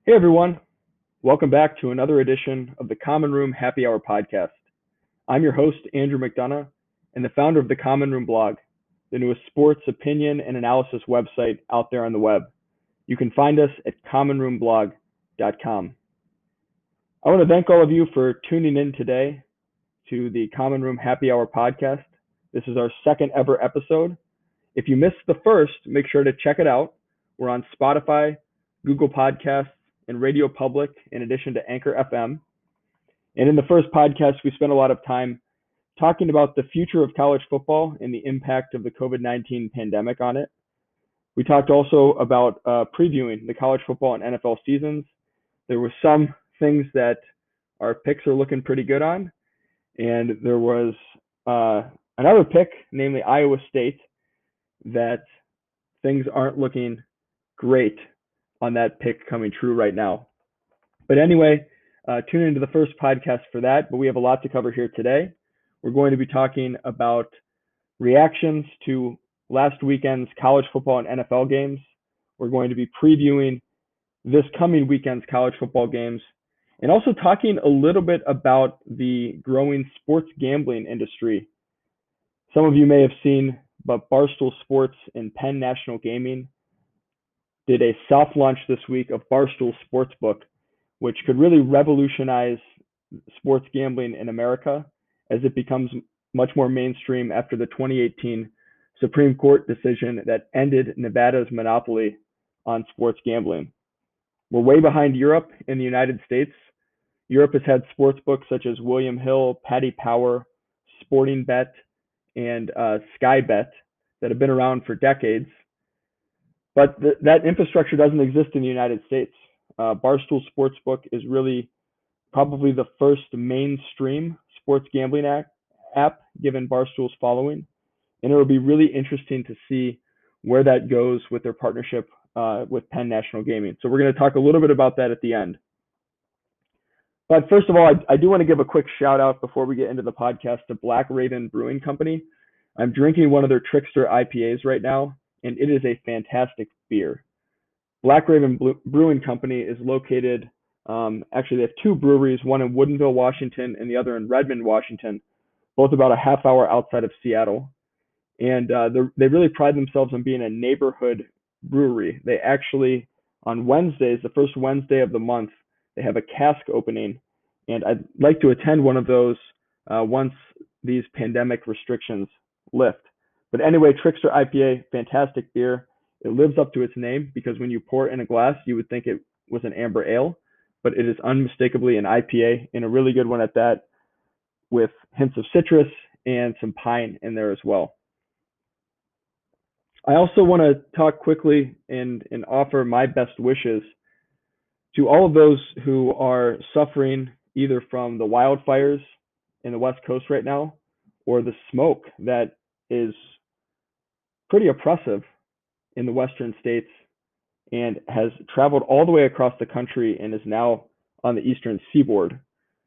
Hey everyone, welcome back to another edition of the Common Room Happy Hour podcast. I'm your host, Andrew McDonough, and the founder of the Common Room blog, the newest sports opinion and analysis website out there on the web. You can find us at commonroomblog.com. I want to thank all of you for tuning in today to the Common Room Happy Hour podcast. This is our second ever episode. If you missed the first, make sure to check it out. We're on Spotify, Google Podcasts, and Radio Public, in addition to Anchor FM. And in the first podcast, we spent a lot of time talking about the future of college football and the impact of the COVID-19 pandemic on it. We talked also about previewing the college football and NFL seasons. There were some things that our picks are looking pretty good on, and there was another pick, namely Iowa State, that things aren't looking great on that pick coming true right now. But anyway, tune into the first podcast for that, but we have a lot to cover here today. We're going to be talking about reactions to last weekend's college football and NFL games. We're going to be previewing this coming weekend's college football games, and also talking a little bit about the growing sports gambling industry. Some of you may have seen, but Barstool Sports and Penn National Gaming did a soft launch this week of Barstool Sportsbook, which could really revolutionize sports gambling in America as it becomes much more mainstream after the 2018 Supreme Court decision that ended Nevada's monopoly on sports gambling. We're way behind Europe in the United States. Europe has had sportsbooks such as William Hill, Paddy Power, Sporting Bet, and Sky Bet that have been around for decades. But that infrastructure doesn't exist in the United States. Barstool Sportsbook is really probably the first mainstream sports gambling app given Barstool's following. And it will be really interesting to see where that goes with their partnership with Penn National Gaming. So we're going to talk a little bit about that at the end. But first of all, I do want to give a quick shout out before we get into the podcast to Black Raven Brewing Company. I'm drinking one of their Trickster IPAs right now, and it is a fantastic beer. Black Raven Brewing Company is located, actually they have two breweries, one in Woodinville, Washington, and the other in Redmond, Washington, both about a half hour outside of Seattle. And they really pride themselves on being a neighborhood brewery. They actually, on Wednesdays, the first Wednesday of the month, they have a cask opening, and I'd like to attend one of those once these pandemic restrictions lift. But anyway, Trickster IPA, fantastic beer. It lives up to its name because when you pour it in a glass, you would think it was an amber ale, but it is unmistakably an IPA, and a really good one at that, with hints of citrus and some pine in there as well. I also want to talk quickly and offer my best wishes to all of those who are suffering either from the wildfires in the West Coast right now or the smoke that is pretty oppressive in the western states and has traveled all the way across the country and is now on the eastern seaboard.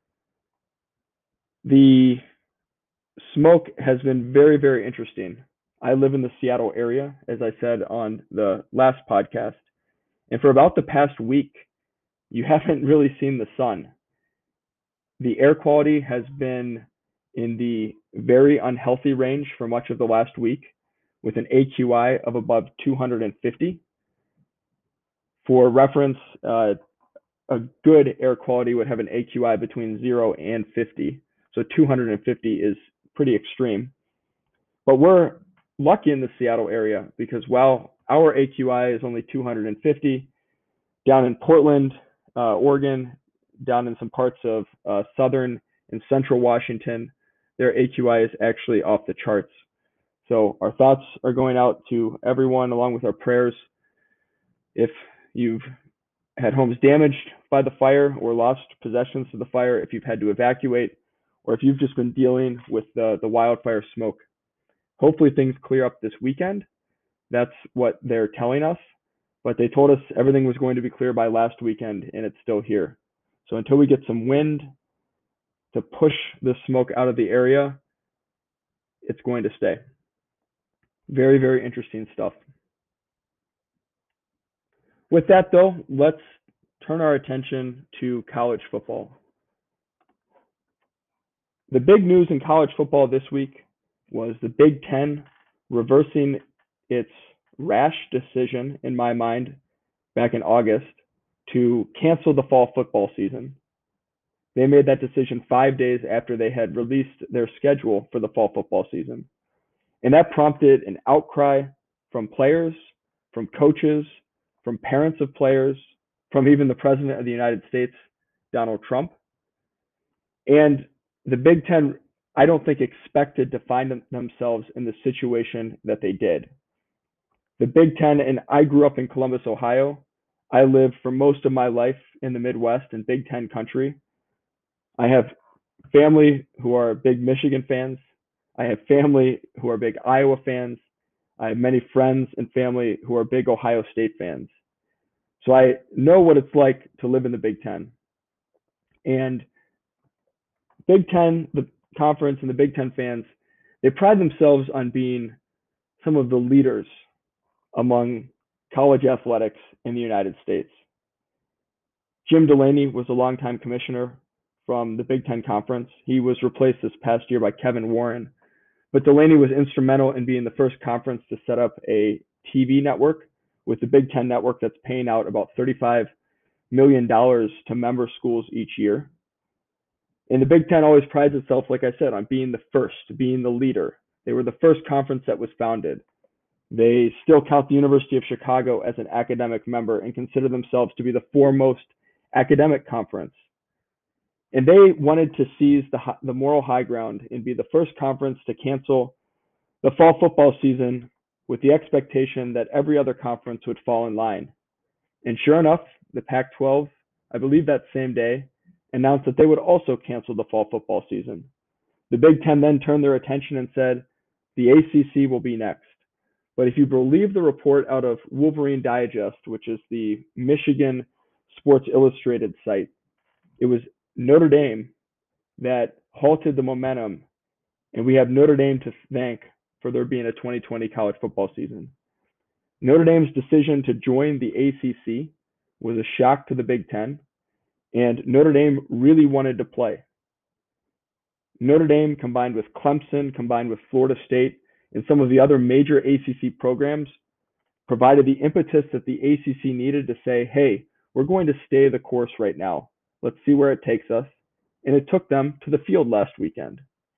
The smoke has been very, very interesting. I live in the Seattle area, as I said on the last podcast, and for about the past week, you haven't really seen the sun. The air quality has been in the very unhealthy range for much of the last week, with an AQI of above 250. For reference, a good air quality would have an AQI between 0 and 50. So 250 is pretty extreme. But we're lucky in the Seattle area because while our AQI is only 250, down in Portland, Oregon, down in some parts of southern and central Washington, their AQI is actually off the charts. So our thoughts are going out to everyone along with our prayers. If you've had homes damaged by the fire or lost possessions to the fire, if you've had to evacuate, or if you've just been dealing with the wildfire smoke, hopefully things clear up this weekend. That's what they're telling us. But they told us everything was going to be clear by last weekend, and it's still here. So until we get some wind to push the smoke out of the area, it's going to stay. Very, very interesting stuff. With that, though, let's turn our attention to college football. The big news in college football this week was the Big Ten reversing its rash decision, in my mind, back in August to cancel the fall football season. They made that decision 5 days after they had released their schedule for the fall football season. And that prompted an outcry from players, from coaches, from parents of players, from even the President of the United States, Donald Trump. And the Big Ten, I don't think, expected to find themselves in the situation that they did. The Big Ten, and I grew up in Columbus, Ohio. I lived for most of my life in the Midwest in Big Ten country. I have family who are big Michigan fans. I have family who are big Iowa fans. I have many friends and family who are big Ohio State fans. So I know what it's like to live in the Big Ten. And Big Ten, the conference, and the Big Ten fans, they pride themselves on being some of the leaders among college athletics in the United States. Jim Delaney was a longtime commissioner from the Big Ten Conference. He was replaced this past year by Kevin Warren. But Delaney was instrumental in being the first conference to set up a TV network with the Big Ten Network that's paying out about $35 million to member schools each year. And the Big Ten always prides itself, like I said, on being the first, being the leader. They were the first conference that was founded. They still count the University of Chicago as an academic member and consider themselves to be the foremost academic conference. And they wanted to seize the moral high ground and be the first conference to cancel the fall football season with the expectation that every other conference would fall in line. And sure enough, the Pac-12, I believe that same day, announced that they would also cancel the fall football season. The Big Ten then turned their attention and said, the ACC will be next. But if you believe the report out of Wolverine Digest, which is the Michigan Sports Illustrated site, it was Notre Dame that halted the momentum, and we have Notre Dame to thank for there being a 2020 college football season. Notre Dame's decision to join the ACC was a shock to the Big Ten, and Notre Dame really wanted to play. Notre Dame, combined with Clemson, combined with Florida State, and some of the other major ACC programs, provided the impetus that the ACC needed to say, hey, we're going to stay the course right now. Let's see where it takes us. And it took them to the field last weekend.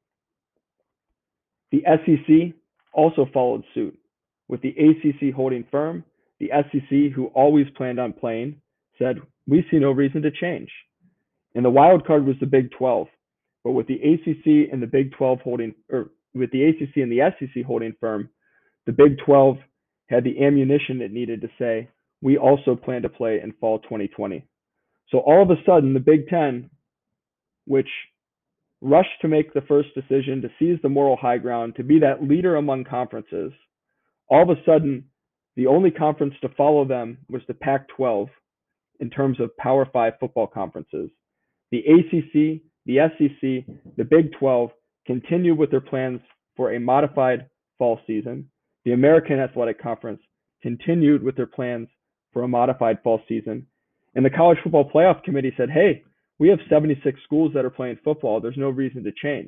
The SEC also followed suit, with the ACC holding firm. The SEC, who always planned on playing, said, we see no reason to change. And the wild card was the Big 12. But with the ACC and the Big 12 holding, or with the ACC and the SEC holding firm, the Big 12 had the ammunition it needed to say, we also plan to play in fall 2020. So all of a sudden, the Big Ten, which rushed to make the first decision to seize the moral high ground, to be that leader among conferences, all of a sudden, the only conference to follow them was the Pac-12 in terms of Power 5 football conferences. The ACC, the SEC, the Big 12 continue with their plans for a modified fall season. The American Athletic Conference continued with their plans for a modified fall season. And the College Football Playoff Committee said, hey, we have 76 schools that are playing football. There's no reason to change.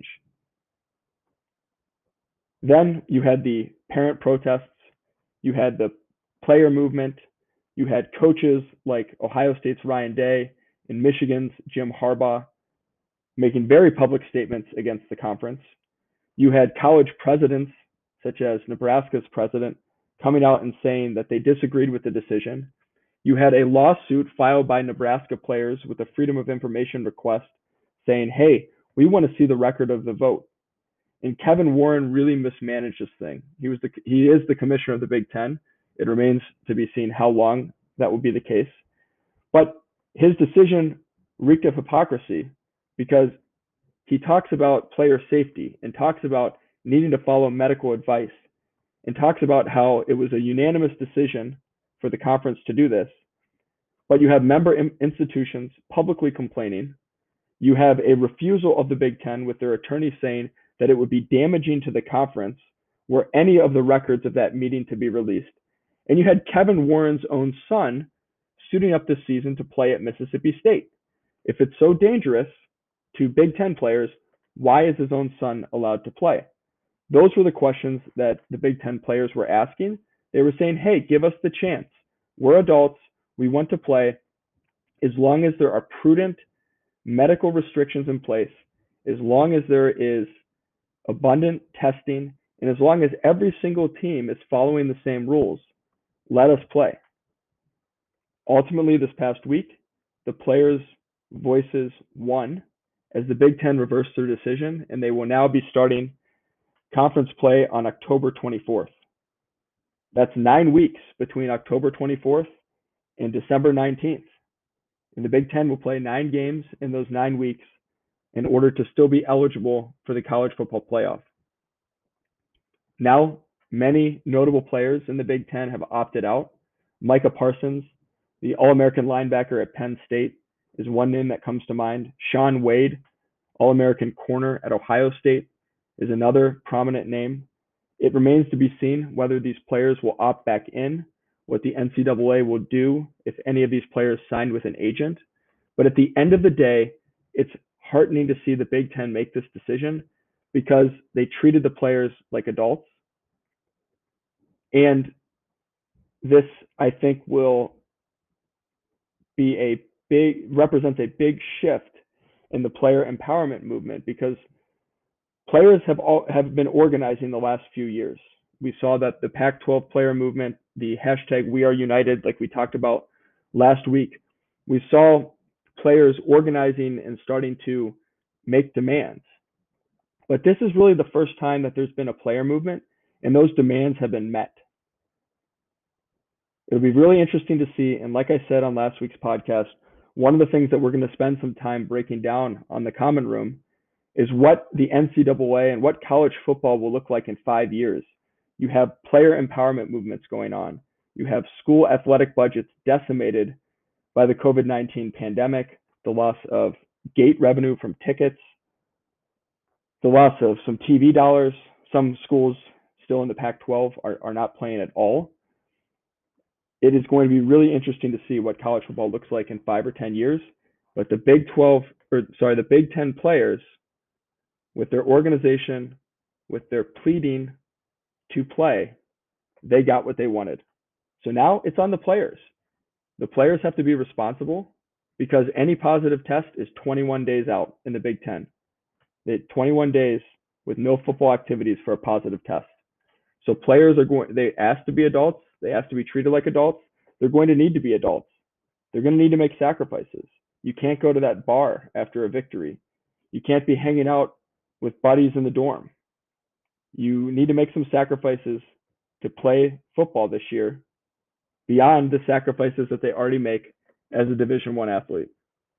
Then you had the parent protests. You had the player movement. You had coaches like Ohio State's Ryan Day and Michigan's Jim Harbaugh making very public statements against the conference. You had college presidents, such as Nebraska's president, coming out and saying that they disagreed with the decision. You had a lawsuit filed by Nebraska players with a Freedom of Information request saying, hey, we want to see the record of the vote. And Kevin Warren really mismanaged this thing. He is the commissioner of the Big Ten. It remains to be seen how long that will be the case. But his decision reeked of hypocrisy because he talks about player safety and talks about needing to follow medical advice and talks about how it was a unanimous decision for the conference to do this. But you have member institutions publicly complaining. You have a refusal of the Big Ten with their attorneys saying that it would be damaging to the conference were any of the records of that meeting to be released. And you had Kevin Warren's own son suiting up this season to play at Mississippi State? If it's so dangerous to Big Ten players, why is his own son allowed to play? Those were the questions that the Big Ten players were asking. They were saying, hey, give us the chance. We're adults. We want to play. As long as there are prudent medical restrictions in place, as long as there is abundant testing, and as long as every single team is following the same rules, let us play. Ultimately, this past week, the players' voices won as the Big Ten reversed their decision, and they will now be starting conference play on October 24th. That's 9 weeks between October 24th and December 19th. And the Big Ten will play 9 games in those 9 weeks in order to still be eligible for the college football playoff. Now, many notable players in the Big Ten have opted out. Micah Parsons, the All-American linebacker at Penn State, is one name that comes to mind. Shaun Wade, All-American corner at Ohio State, is another prominent name. It remains to be seen whether these players will opt back in, what the NCAA will do if any of these players signed with an agent. But at the end of the day, it's heartening to see the Big Ten make this decision because they treated the players like adults. And this, I think, will be represents a big shift in the player empowerment movement because players have been organizing the last few years. We saw that the Pac-12 player movement, the hashtag We Are United, like we talked about last week, we saw players organizing and starting to make demands. But this is really the first time that there's been a player movement, and those demands have been met. It'll be really interesting to see, and like I said on last week's podcast, one of the things that we're going to spend some time breaking down on the Common Room is what the NCAA and what college football will look like in 5 years. You have player empowerment movements going on. You have school athletic budgets decimated by the COVID-19 pandemic, the loss of gate revenue from tickets, the loss of some TV dollars. Some schools still in the Pac-12 are not playing at all. It is going to be really interesting to see what college football looks like in 5 or 10 years. But the Big Ten players, with their organization, with their pleading to play, they got what they wanted. So now it's on the players. The players have to be responsible because any positive test is 21 days out in the Big Ten. They had 21 days with no football activities for a positive test. So players they asked to be adults. They asked to be treated like adults. They're going to need to be adults. They're going to need to make sacrifices. You can't go to that bar after a victory. You can't be hanging out with buddies in the dorm. You need to make some sacrifices to play football this year beyond the sacrifices that they already make as a Division I athlete.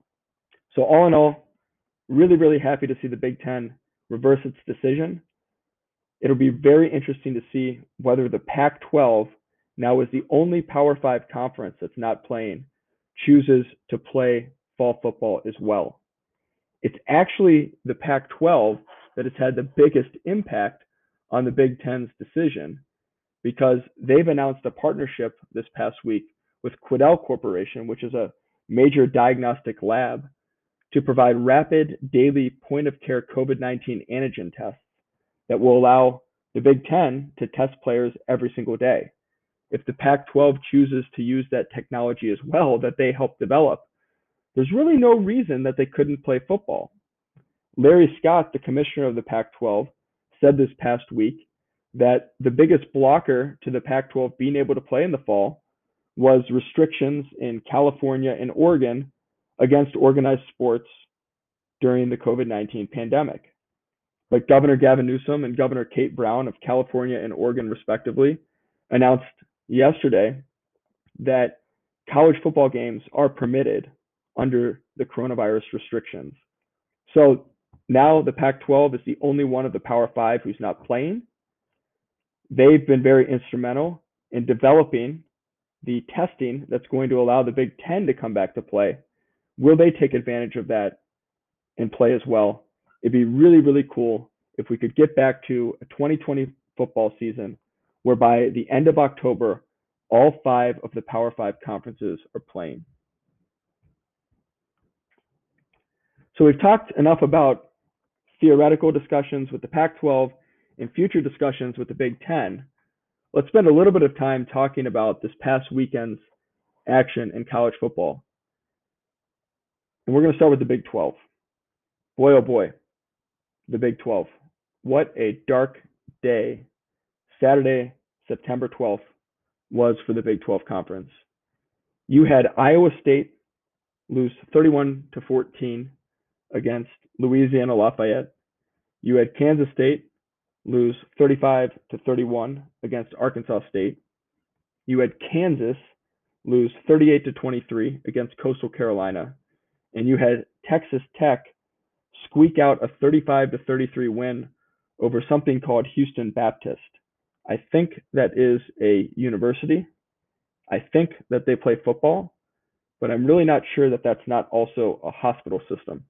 So all in all, really, really happy to see the Big Ten reverse its decision. It'll be very interesting to see whether the Pac-12, now as the only Power 5 conference that's not playing, chooses to play fall football as well. It's actually the Pac-12 that has had the biggest impact on the Big Ten's decision because they've announced a partnership this past week with Quidel Corporation, which is a major diagnostic lab, to provide rapid daily point-of-care COVID-19 antigen tests that will allow the Big Ten to test players every single day. If the Pac-12 chooses to use that technology as well that they helped develop, there's really no reason that they couldn't play football. Larry Scott, the commissioner of the Pac-12, said this past week that the biggest blocker to the Pac-12 being able to play in the fall was restrictions in California and Oregon against organized sports during the COVID-19 pandemic. But Governor Gavin Newsom and Governor Kate Brown of California and Oregon, respectively, announced yesterday that college football games are permitted under the coronavirus restrictions. So now the Pac-12 is the only one of the Power 5 who's not playing. They've been very instrumental in developing the testing that's going to allow the Big Ten to come back to play. Will they take advantage of that and play as well? It'd be really, really cool if we could get back to a 2020 football season where by the end of October, All 5 of the Power 5 conferences are playing. So we've talked enough about theoretical discussions with the Pac-12 and future discussions with the Big Ten. Let's spend a little bit of time talking about this past weekend's action in college football. And we're going to start with the Big 12. Boy, oh boy, the Big 12. What a dark day Saturday, September 12th was for the Big 12 Conference. You had Iowa State lose 31-14 against Louisiana Lafayette. You had Kansas State lose 35-31 against Arkansas State. You had Kansas lose 38-23 against Coastal Carolina. And you had Texas Tech squeak out a 35-33 win over something called Houston Baptist. I think that is a university. I think that they play football, but I'm really not sure that that's not also a hospital system.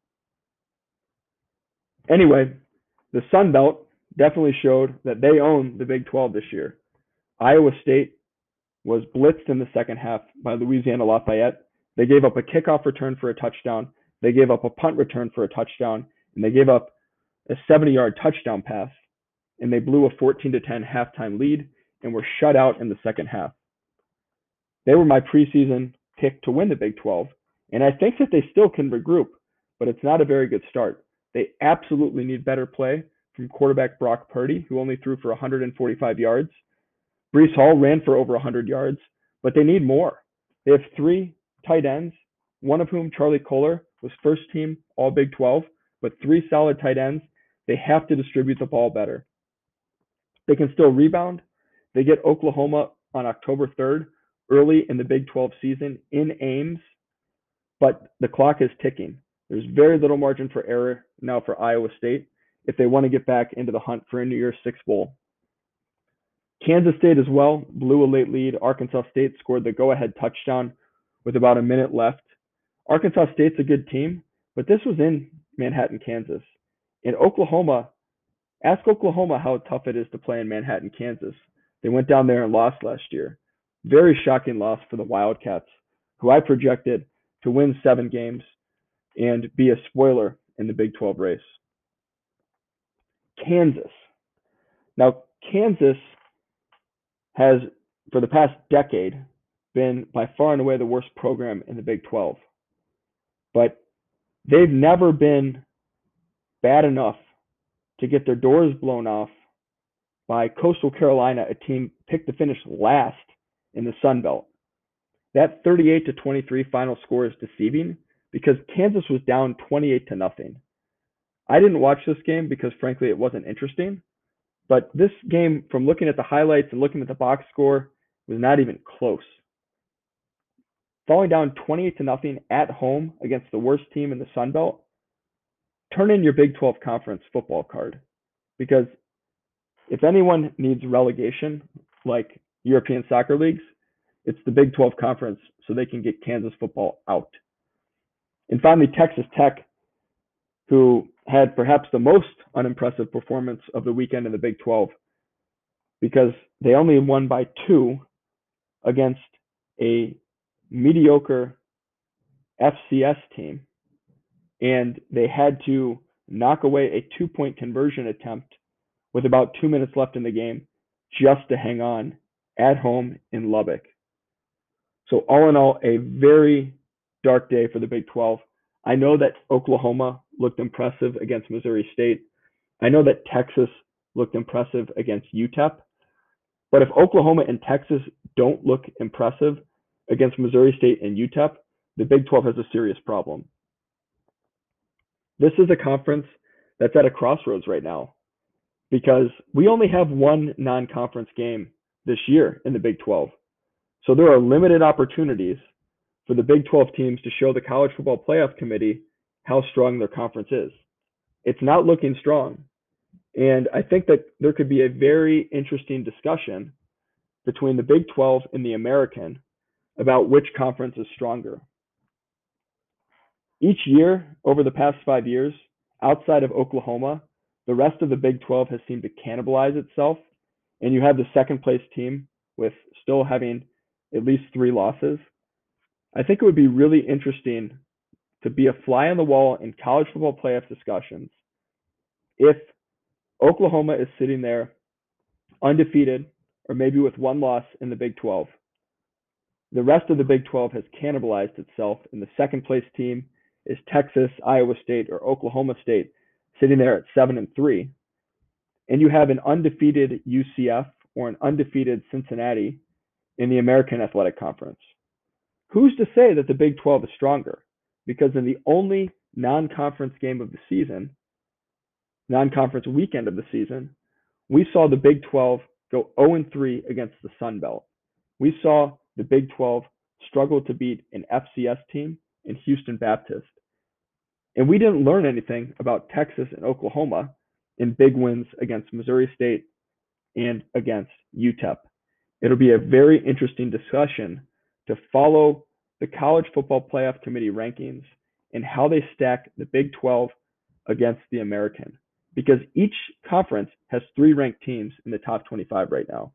Anyway, the Sun Belt definitely showed that they own the Big 12 this year. Iowa State was blitzed in the second half by Louisiana Lafayette. They gave up a kickoff return for a touchdown. They gave up a punt return for a touchdown, and they gave up a 70-yard touchdown pass, and they blew a 14-10 halftime lead and were shut out in the second half. They were my preseason pick to win the Big 12, and I think that they still can regroup, but it's not a very good start. They absolutely need better play from quarterback Brock Purdy, who only threw for 145 yards. Breece Hall ran for over 100 yards, but they need more. They have 3 tight ends, one of whom, Charlie Kolar, was first team All Big 12, but 3 solid tight ends. They have to distribute the ball better. They can still rebound. They get Oklahoma on October 3rd, early in the Big 12 season in Ames, but the clock is ticking. There's very little margin for error now for Iowa State if they want to get back into the hunt for a New Year's Six Bowl. Kansas State as well blew a late lead. Arkansas State scored the go-ahead touchdown with about a minute left. Arkansas State's a good team, but this was in Manhattan, Kansas. In Oklahoma, ask Oklahoma how tough it is to play in Manhattan, Kansas. They went down there and lost last year. Very shocking loss for the Wildcats, who I projected to win 7 games and be a spoiler in the Big 12 race. Kansas. Now, Kansas has, for the past decade, been by far and away the worst program in the Big 12. But they've never been bad enough to get their doors blown off by Coastal Carolina, a team picked to finish last in the Sun Belt. That 38-23 final score is deceiving because Kansas was down 28-0. I didn't watch this game because, frankly, it wasn't interesting. But this game, from looking at the highlights and looking at the box score, was not even close. Falling down 28-0 at home against the worst team in the Sun Belt, turn in your Big 12 Conference football card. Because if anyone needs relegation, like European soccer leagues, it's the Big 12 Conference so they can get Kansas football out. And finally, Texas Tech, who had perhaps the most unimpressive performance of the weekend in the Big 12, because they only won by 2 against a mediocre FCS team, and they had to knock away a 2-point conversion attempt with about 2 minutes left in the game just to hang on at home in Lubbock. So all in all, a very dark day for the Big 12. I know that Oklahoma looked impressive against Missouri State. I know that Texas looked impressive against UTEP. But if Oklahoma and Texas don't look impressive against Missouri State and UTEP, the Big 12 has a serious problem. This is a conference that's at a crossroads right now because we only have one non-conference game this year in the Big 12. So there are limited opportunities for the Big 12 teams to show the College Football Playoff Committee how strong their conference is. It's not looking strong. And I think that there could be a very interesting discussion between the Big 12 and the American about which conference is stronger. Each year over the past 5 years, outside of Oklahoma, the rest of the Big 12 has seemed to cannibalize itself. And you have the second place team with still having at least 3 losses. I think it would be really interesting to be a fly on the wall in college football playoff discussions if Oklahoma is sitting there undefeated or maybe with 1 loss in the Big 12. The rest of the Big 12 has cannibalized itself, and the second place team is Texas, Iowa State, or Oklahoma State, sitting there at 7-3. And you have an undefeated UCF or an undefeated Cincinnati in the American Athletic Conference. Who's to say that the Big 12 is stronger? Because in the only non-conference game of the season, non-conference weekend of the season, we saw the Big 12 go 0-3 against the Sun Belt. We saw the Big 12 struggle to beat an FCS team in Houston Baptist. And we didn't learn anything about Texas and Oklahoma in big wins against Missouri State and against UTEP. It'll be a very interesting discussion to follow the College Football Playoff Committee rankings and how they stack the Big 12 against the American, because each conference has 3 ranked teams in the top 25 right now.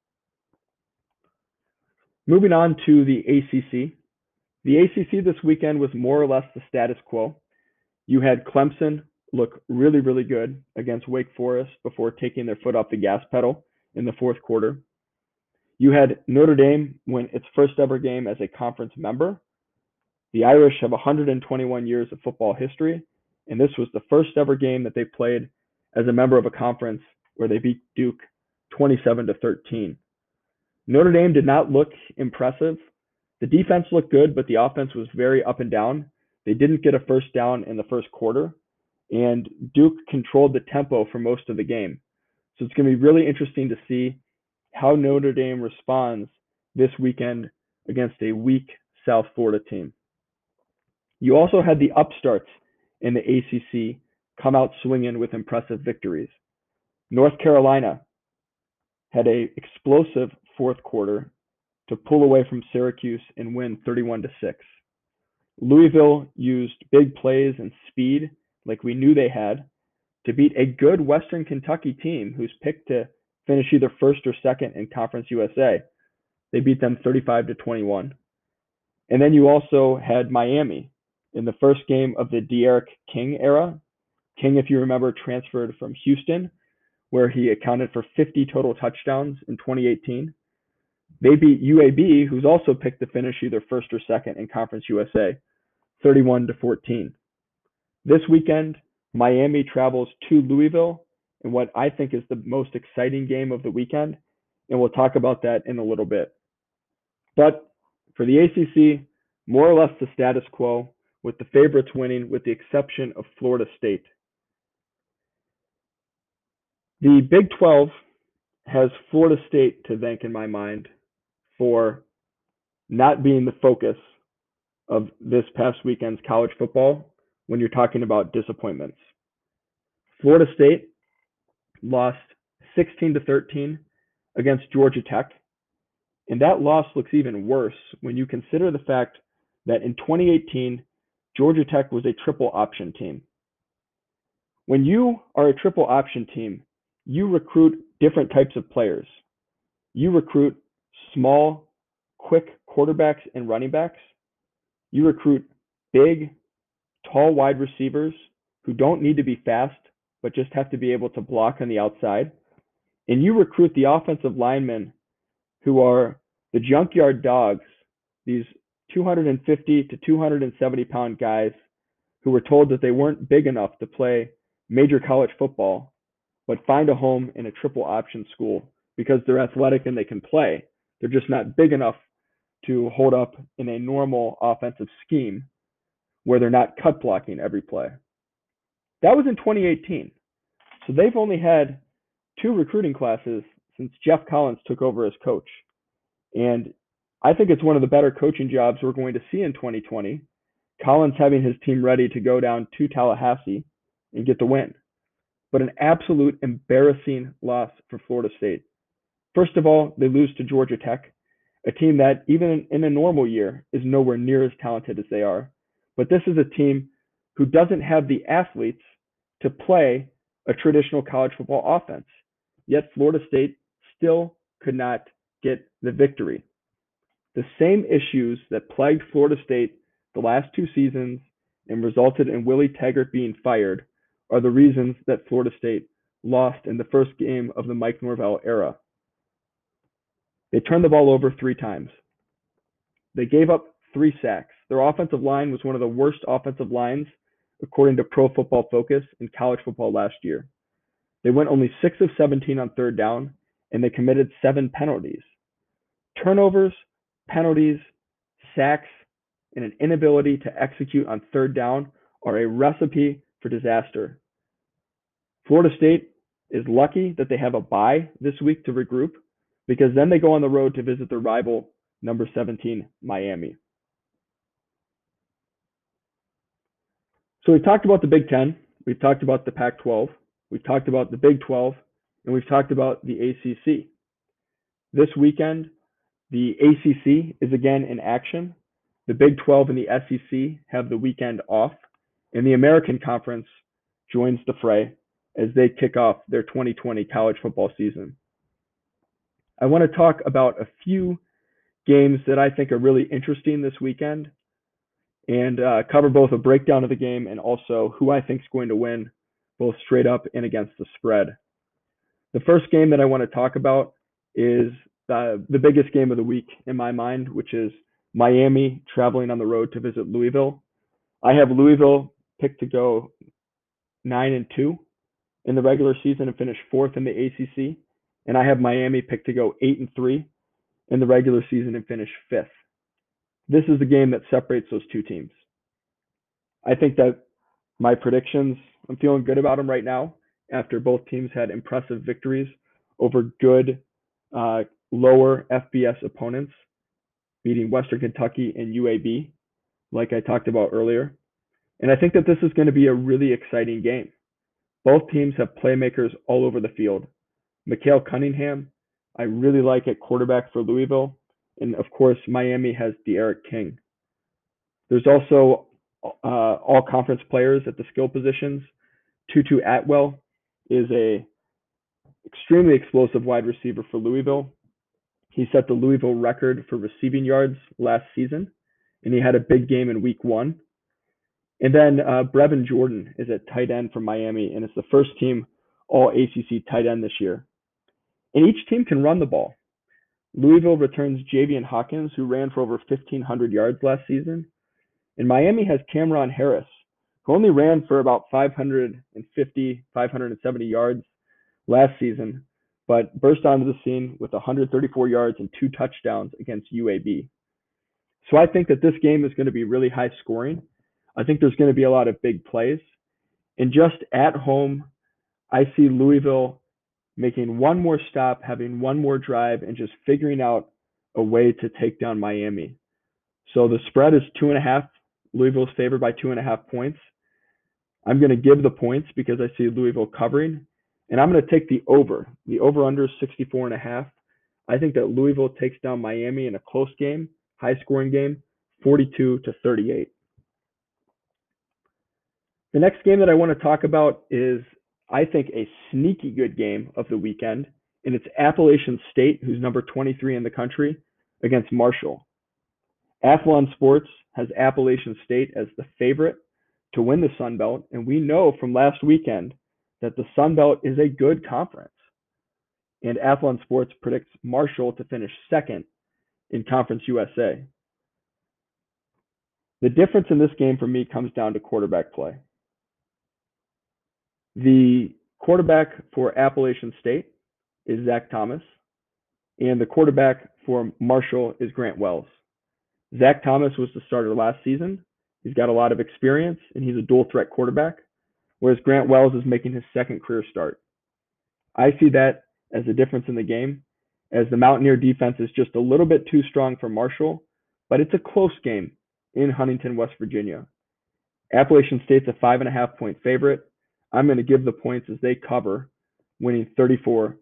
Moving on to the ACC. The ACC this weekend was more or less the status quo. You had Clemson look really, really good against Wake Forest before taking their foot off the gas pedal in the fourth quarter. You had Notre Dame win its first ever game as a conference member. The Irish have 121 years of football history, and this was the first ever game that they played as a member of a conference where they beat Duke 27-13. Notre Dame did not look impressive. The defense looked good, but the offense was very up and down. They didn't get a first down in the first quarter, and Duke controlled the tempo for most of the game. So it's going to be really interesting to see how Notre Dame responds this weekend against a weak South Florida team. You also had the upstarts in the ACC come out swinging with impressive victories. North Carolina had an explosive fourth quarter to pull away from Syracuse and win 31-6. Louisville used big plays and speed like we knew they had to beat a good Western Kentucky team who's picked to finish either first or second in Conference USA. They beat them 35-21. And then you also had Miami in the first game of the D'Eriq King era. King, if you remember, transferred from Houston, where he accounted for 50 total touchdowns in 2018. They beat UAB, who's also picked to finish either first or second in Conference USA, 31-14. This weekend, Miami travels to Louisville in what I think is the most exciting game of the weekend, and we'll talk about that in a little bit. But for the ACC, more or less the status quo, with the favorites winning with the exception of Florida State. The Big 12 has Florida State to thank in my mind for not being the focus of this past weekend's college football when you're talking about disappointments. Florida State lost 16-13 against Georgia Tech, and that loss looks even worse when you consider the fact that in 2018, Georgia Tech was a triple option team. When you are a triple option team, you recruit different types of players. You recruit small, quick quarterbacks and running backs. You recruit big, tall wide receivers who don't need to be fast, but just have to be able to block on the outside. And you recruit the offensive linemen who are the junkyard dogs, these 250 to 270 pound guys who were told that they weren't big enough to play major college football, but find a home in a triple option school because they're athletic and they can play. They're just not big enough to hold up in a normal offensive scheme where they're not cut blocking every play. That was in 2018. So they've only had 2 recruiting classes since Jeff Collins took over as coach. And I think it's one of the better coaching jobs we're going to see in 2020. Collins having his team ready to go down to Tallahassee and get the win. But an absolute embarrassing loss for Florida State. First of all, they lose to Georgia Tech, a team that even in a normal year is nowhere near as talented as they are. But this is a team who doesn't have the athletes to play a traditional college football offense. Yet Florida State still could not get the victory. The same issues that plagued Florida State the last 2 seasons and resulted in Willie Taggart being fired are the reasons that Florida State lost in the first game of the Mike Norvell era. They turned the ball over 3 times. They gave up 3 sacks. Their offensive line was one of the worst offensive lines, according to Pro Football Focus, in college football last year. They went only 6 of 17 on third down, and they committed 7 penalties. Turnovers, penalties, sacks, and an inability to execute on third down are a recipe for disaster. Florida State is lucky that they have a bye this week to regroup, because then they go on the road to visit their rival, number 17, Miami. So we've talked about the Big Ten, we've talked about the Pac-12, we've talked about the Big 12, and we've talked about the ACC. This weekend, the ACC is again in action. The Big 12 and the SEC have the weekend off, and the American Conference joins the fray as they kick off their 2020 college football season. I want to talk about a few games that I think are really interesting this weekend and cover both a breakdown of the game and also who I think is going to win, both straight up and against the spread. The first game that I want to talk about is the biggest game of the week in my mind, which is Miami traveling on the road to visit Louisville. I have Louisville picked to go 9-2 in the regular season and finish 4th in the ACC, and I have Miami picked to go 8-3 in the regular season and finish 5th. This is the game that separates those two teams. I think that my predictions, I'm feeling good about them right now after both teams had impressive victories over good lower FBS opponents, beating Western Kentucky and UAB, like I talked about earlier. And I think that this is going to be a really exciting game. Both teams have playmakers all over the field. Mikael Cunningham, I really like at quarterback for Louisville. And of course, Miami has D'Eriq King. There's also all conference players at the skill positions. Tutu Atwell is a extremely explosive wide receiver for Louisville. He set the Louisville record for receiving yards last season, and he had a big game in week 1. And then Brevin Jordan is at tight end for Miami, and it's the first team all ACC tight end this year. And each team can run the ball. Louisville returns Javian Hawkins, who ran for over 1,500 yards last season. And Miami has Cameron Harris, who only ran for about 550, 570 yards last season, but burst onto the scene with 134 yards and 2 touchdowns against UAB. So I think that this game is going to be really high scoring. I think there's going to be a lot of big plays. And just at home, I see Louisville making one more stop, having one more drive, and just figuring out a way to take down Miami. So the spread is 2.5. Louisville's favored by 2.5 points. I'm going to give the points because I see Louisville covering, and I'm going to take the over. The over-under is 64.5. I think that Louisville takes down Miami in a close game, high-scoring game, 42-38. The next game that I want to talk about is, I think, a sneaky good game of the weekend, and it's Appalachian State, who's number 23 in the country, against Marshall. Athlon Sports has Appalachian State as the favorite to win the Sun Belt, and we know from last weekend that the Sun Belt is a good conference. And Athlon Sports predicts Marshall to finish 2nd in Conference USA. The difference in this game for me comes down to quarterback play. The quarterback for Appalachian State is Zach Thomas, and the quarterback for Marshall is Grant Wells. Zach Thomas was the starter last season. He's got a lot of experience, and he's a dual-threat quarterback, whereas Grant Wells is making his 2nd career start. I see that as a difference in the game, as the Mountaineer defense is just a little bit too strong for Marshall, but it's a close game in Huntington, West Virginia. Appalachian State's a 5.5-point favorite. I'm going to give the points as they cover, winning 34-28.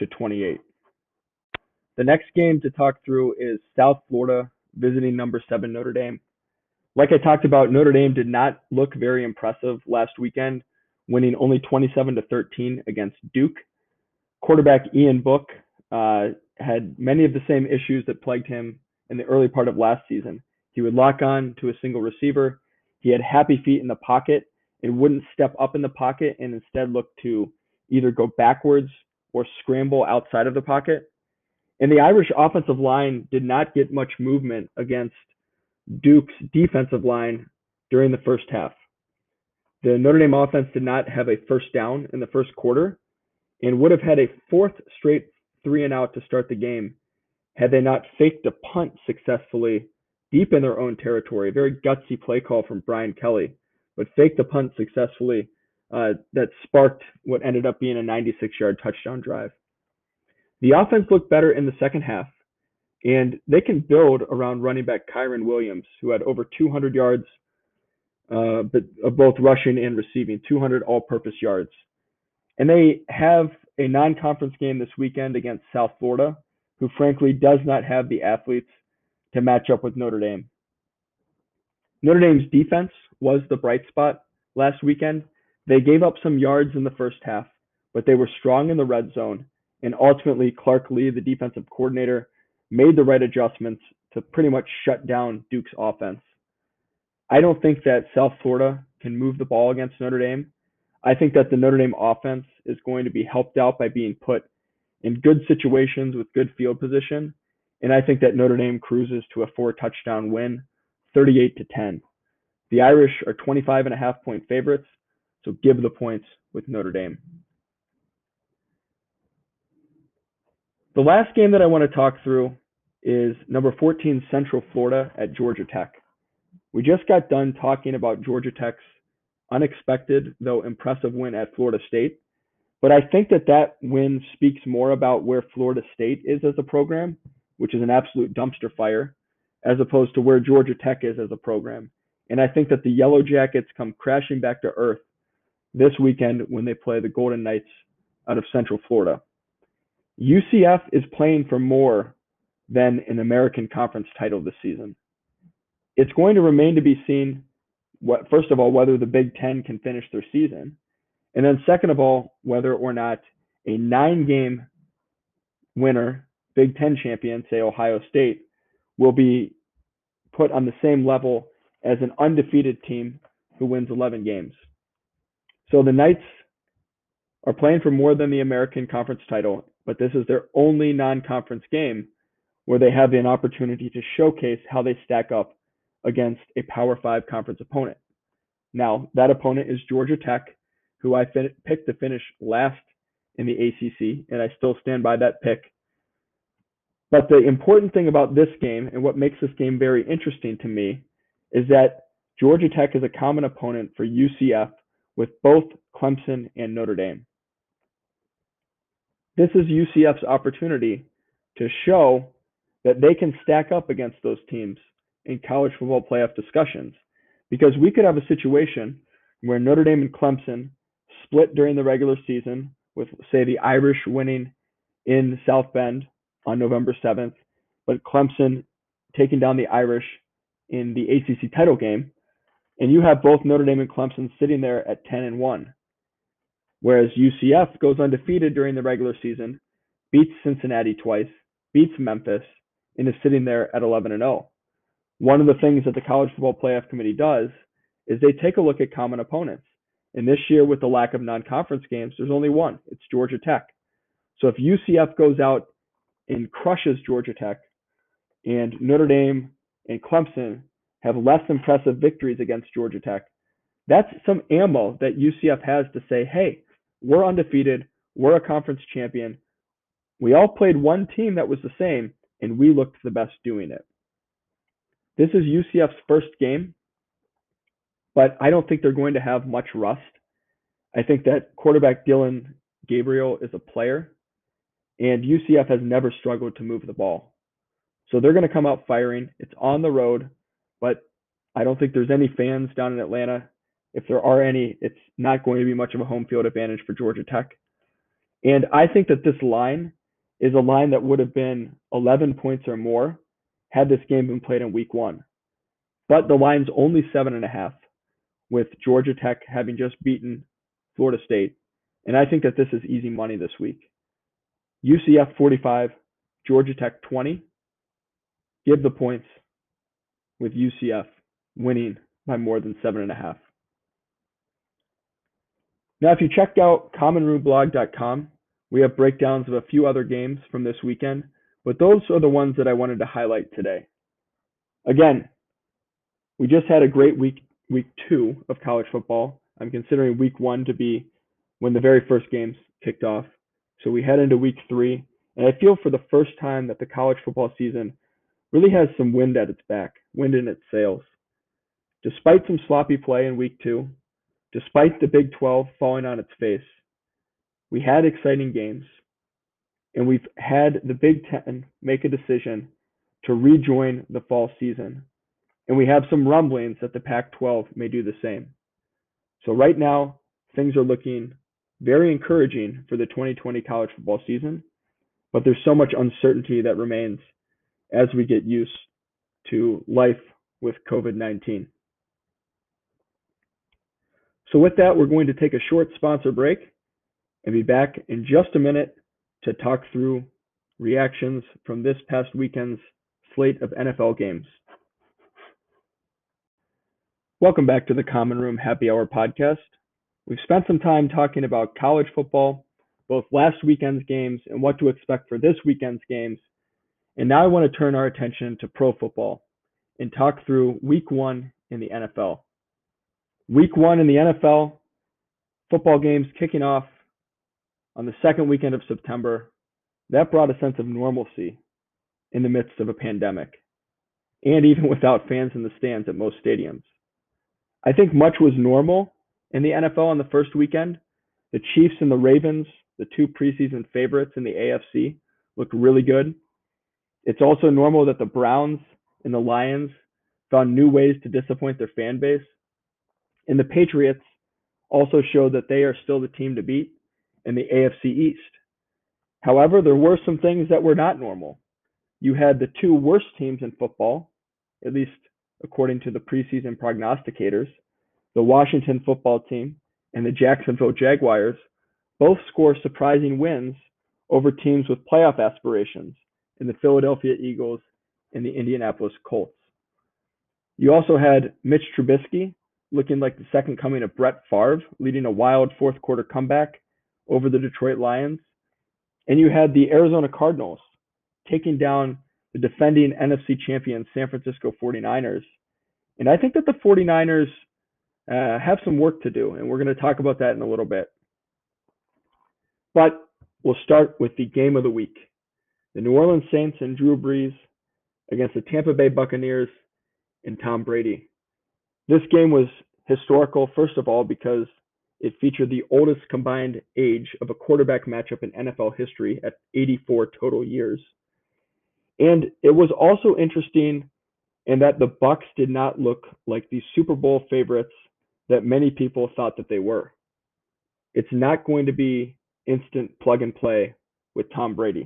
The next game to talk through is South Florida visiting number 7 Notre Dame. Like I talked about, Notre Dame did not look very impressive last weekend, winning only 27-13 against Duke. Quarterback Ian Book had many of the same issues that plagued him in the early part of last season. He would lock on to a single receiver. He had happy feet in the pocket and wouldn't step up in the pocket and instead look to either go backwards or scramble outside of the pocket. And the Irish offensive line did not get much movement against Duke's defensive line during the first half. The Notre Dame offense did not have a first down in the first quarter and would have had a fourth straight 3-and-out to start the game had they not faked a punt successfully deep in their own territory. A very gutsy play call from Brian Kelly, but faked the punt successfully that sparked what ended up being a 96-yard touchdown drive. The offense looked better in the second half, and they can build around running back Kyren Williams, who had over 200 yards, both rushing and receiving, 200 all-purpose yards. And they have a non-conference game this weekend against South Florida, who frankly does not have the athletes to match up with Notre Dame. Notre Dame's defense was the bright spot last weekend. They gave up some yards in the first half, but they were strong in the red zone. And ultimately, Clark Lee, the defensive coordinator, made the right adjustments to pretty much shut down Duke's offense. I don't think that South Florida can move the ball against Notre Dame. I think that the Notre Dame offense is going to be helped out by being put in good situations with good field position. And I think that Notre Dame cruises to a 4-touchdown win, 38-10. The Irish are 25.5-point favorites, so give the points with Notre Dame. The last game that I want to talk through is number 14 Central Florida at Georgia Tech. We just got done talking about Georgia Tech's unexpected, though impressive win at Florida State. But I think that win speaks more about where Florida State is as a program, which is an absolute dumpster fire, as opposed to where Georgia Tech is as a program. And I think that the Yellow Jackets come crashing back to earth this weekend when they play the Golden Knights out of Central Florida. UCF is playing for more than an American Conference title this season. It's going to remain to be seen, first of all, whether the Big Ten can finish their season. And then second of all, whether or not a 9-game winner, Big Ten champion, say Ohio State, will be put on the same level as an undefeated team who wins 11 games. So the Knights are playing for more than the American Conference title, but this is their only non-conference game where they have an opportunity to showcase how they stack up against a Power 5 conference opponent. Now, that opponent is Georgia Tech, who I picked to finish last in the ACC, and I still stand by that pick. But the important thing about this game, and what makes this game very interesting to me, is that Georgia Tech is a common opponent for UCF with both Clemson and Notre Dame. This is UCF's opportunity to show that they can stack up against those teams in college football playoff discussions, because we could have a situation where Notre Dame and Clemson split during the regular season, with, say, the Irish winning in South Bend on November 7th, but Clemson taking down the Irish in the ACC title game, and you have both Notre Dame and Clemson sitting there at 10-1, whereas UCF goes undefeated during the regular season, beats Cincinnati twice, beats Memphis, and is sitting there at 11-0. One of the things that the College Football Playoff Committee does is they take a look at common opponents. And this year, with the lack of non-conference games, there's only one. It's Georgia Tech. So if UCF goes out and crushes Georgia Tech, and Notre Dame and Clemson have less impressive victories against Georgia Tech, that's some ammo that UCF has to say, hey, we're undefeated, we're a conference champion, we all played one team that was the same, and we looked the best doing it. This is UCF's first game, but I don't think they're going to have much rust. I think that quarterback Dylan Gabriel is a player, and UCF has never struggled to move the ball. So they're going to come out firing. It's on the road, but I don't think there's any fans down in Atlanta. If there are any, it's not going to be much of a home field advantage for Georgia Tech. And I think that this line is a line that would have been 11 points or more had this game been played in week 1. But the line's only 7.5, with Georgia Tech having just beaten Florida State. And I think that this is easy money this week. UCF 45, Georgia Tech 20. Give the points with UCF winning by more than 7.5. Now, if you checked out commonroomblog.com, we have breakdowns of a few other games from this weekend, but those are the ones that I wanted to highlight today. Again, we just had a great week 2 of college football. I'm considering week 1 to be when the very first games kicked off. So we head into week 3, and I feel for the first time that the college football season really has some wind at its back, wind in its sails. Despite some sloppy play in week 2, despite the Big 12 falling on its face, we had exciting games, and we've had the Big 10 make a decision to rejoin the fall season. And we have some rumblings that the Pac-12 may do the same. So right now, things are looking very encouraging for the 2020 college football season, but there's so much uncertainty that remains as we get used to life with COVID-19. So with that, we're going to take a short sponsor break and be back in just a minute to talk through reactions from this past weekend's slate of NFL games. Welcome back to the Common Room Happy Hour podcast. We've spent some time talking about college football, both last weekend's games and what to expect for this weekend's games. And now I want to turn our attention to pro football and talk through week 1 in the NFL. Week 1 in the NFL, football games kicking off on the second weekend of September. That brought a sense of normalcy in the midst of a pandemic, and even without fans in the stands at most stadiums. I think much was normal in the NFL on the first weekend. The Chiefs and the Ravens, the 2 preseason favorites in the AFC, looked really good. It's also normal that the Browns and the Lions found new ways to disappoint their fan base. And the Patriots also showed that they are still the team to beat in the AFC East. However, there were some things that were not normal. You had the 2 worst teams in football, at least according to the preseason prognosticators, the Washington football team and the Jacksonville Jaguars, both score surprising wins over teams with playoff aspirations in the Philadelphia Eagles and the Indianapolis Colts. You also had Mitch Trubisky looking like the second coming of Brett Favre, leading a wild fourth quarter comeback over the Detroit Lions. And you had the Arizona Cardinals taking down the defending NFC champion San Francisco 49ers. And I think that the 49ers have some work to do, and we're going to talk about that in a little bit. But we'll start with the game of the week. The New Orleans Saints and Drew Brees against the Tampa Bay Buccaneers and Tom Brady. This game was historical, first of all, because it featured the oldest combined age of a quarterback matchup in NFL history at 84 total years. And it was also interesting in that the Bucs did not look like the Super Bowl favorites that many people thought that they were. It's not going to be instant plug and play with Tom Brady.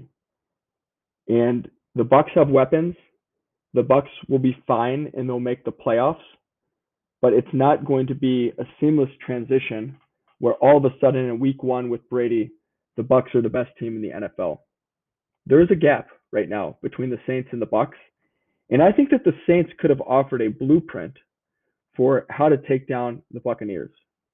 And the Bucs have weapons. The Bucs will be fine and they'll make the playoffs, but it's not going to be a seamless transition where all of a sudden in week 1 with Brady, the Bucs are the best team in the NFL. There is a gap right now between the Saints and the Bucs, and I think that the Saints could have offered a blueprint for how to take down the Buccaneers.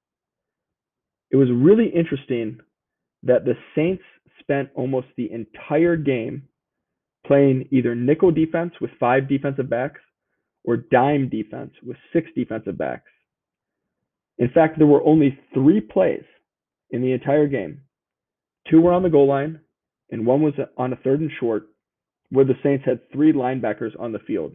It was really interesting that the Saints spent almost the entire game playing either nickel defense with 5 defensive backs or dime defense with 6 defensive backs. In fact, there were only 3 plays in the entire game. 2 were on the goal line, and 1 was on a 3rd and short, where the Saints had 3 linebackers on the field.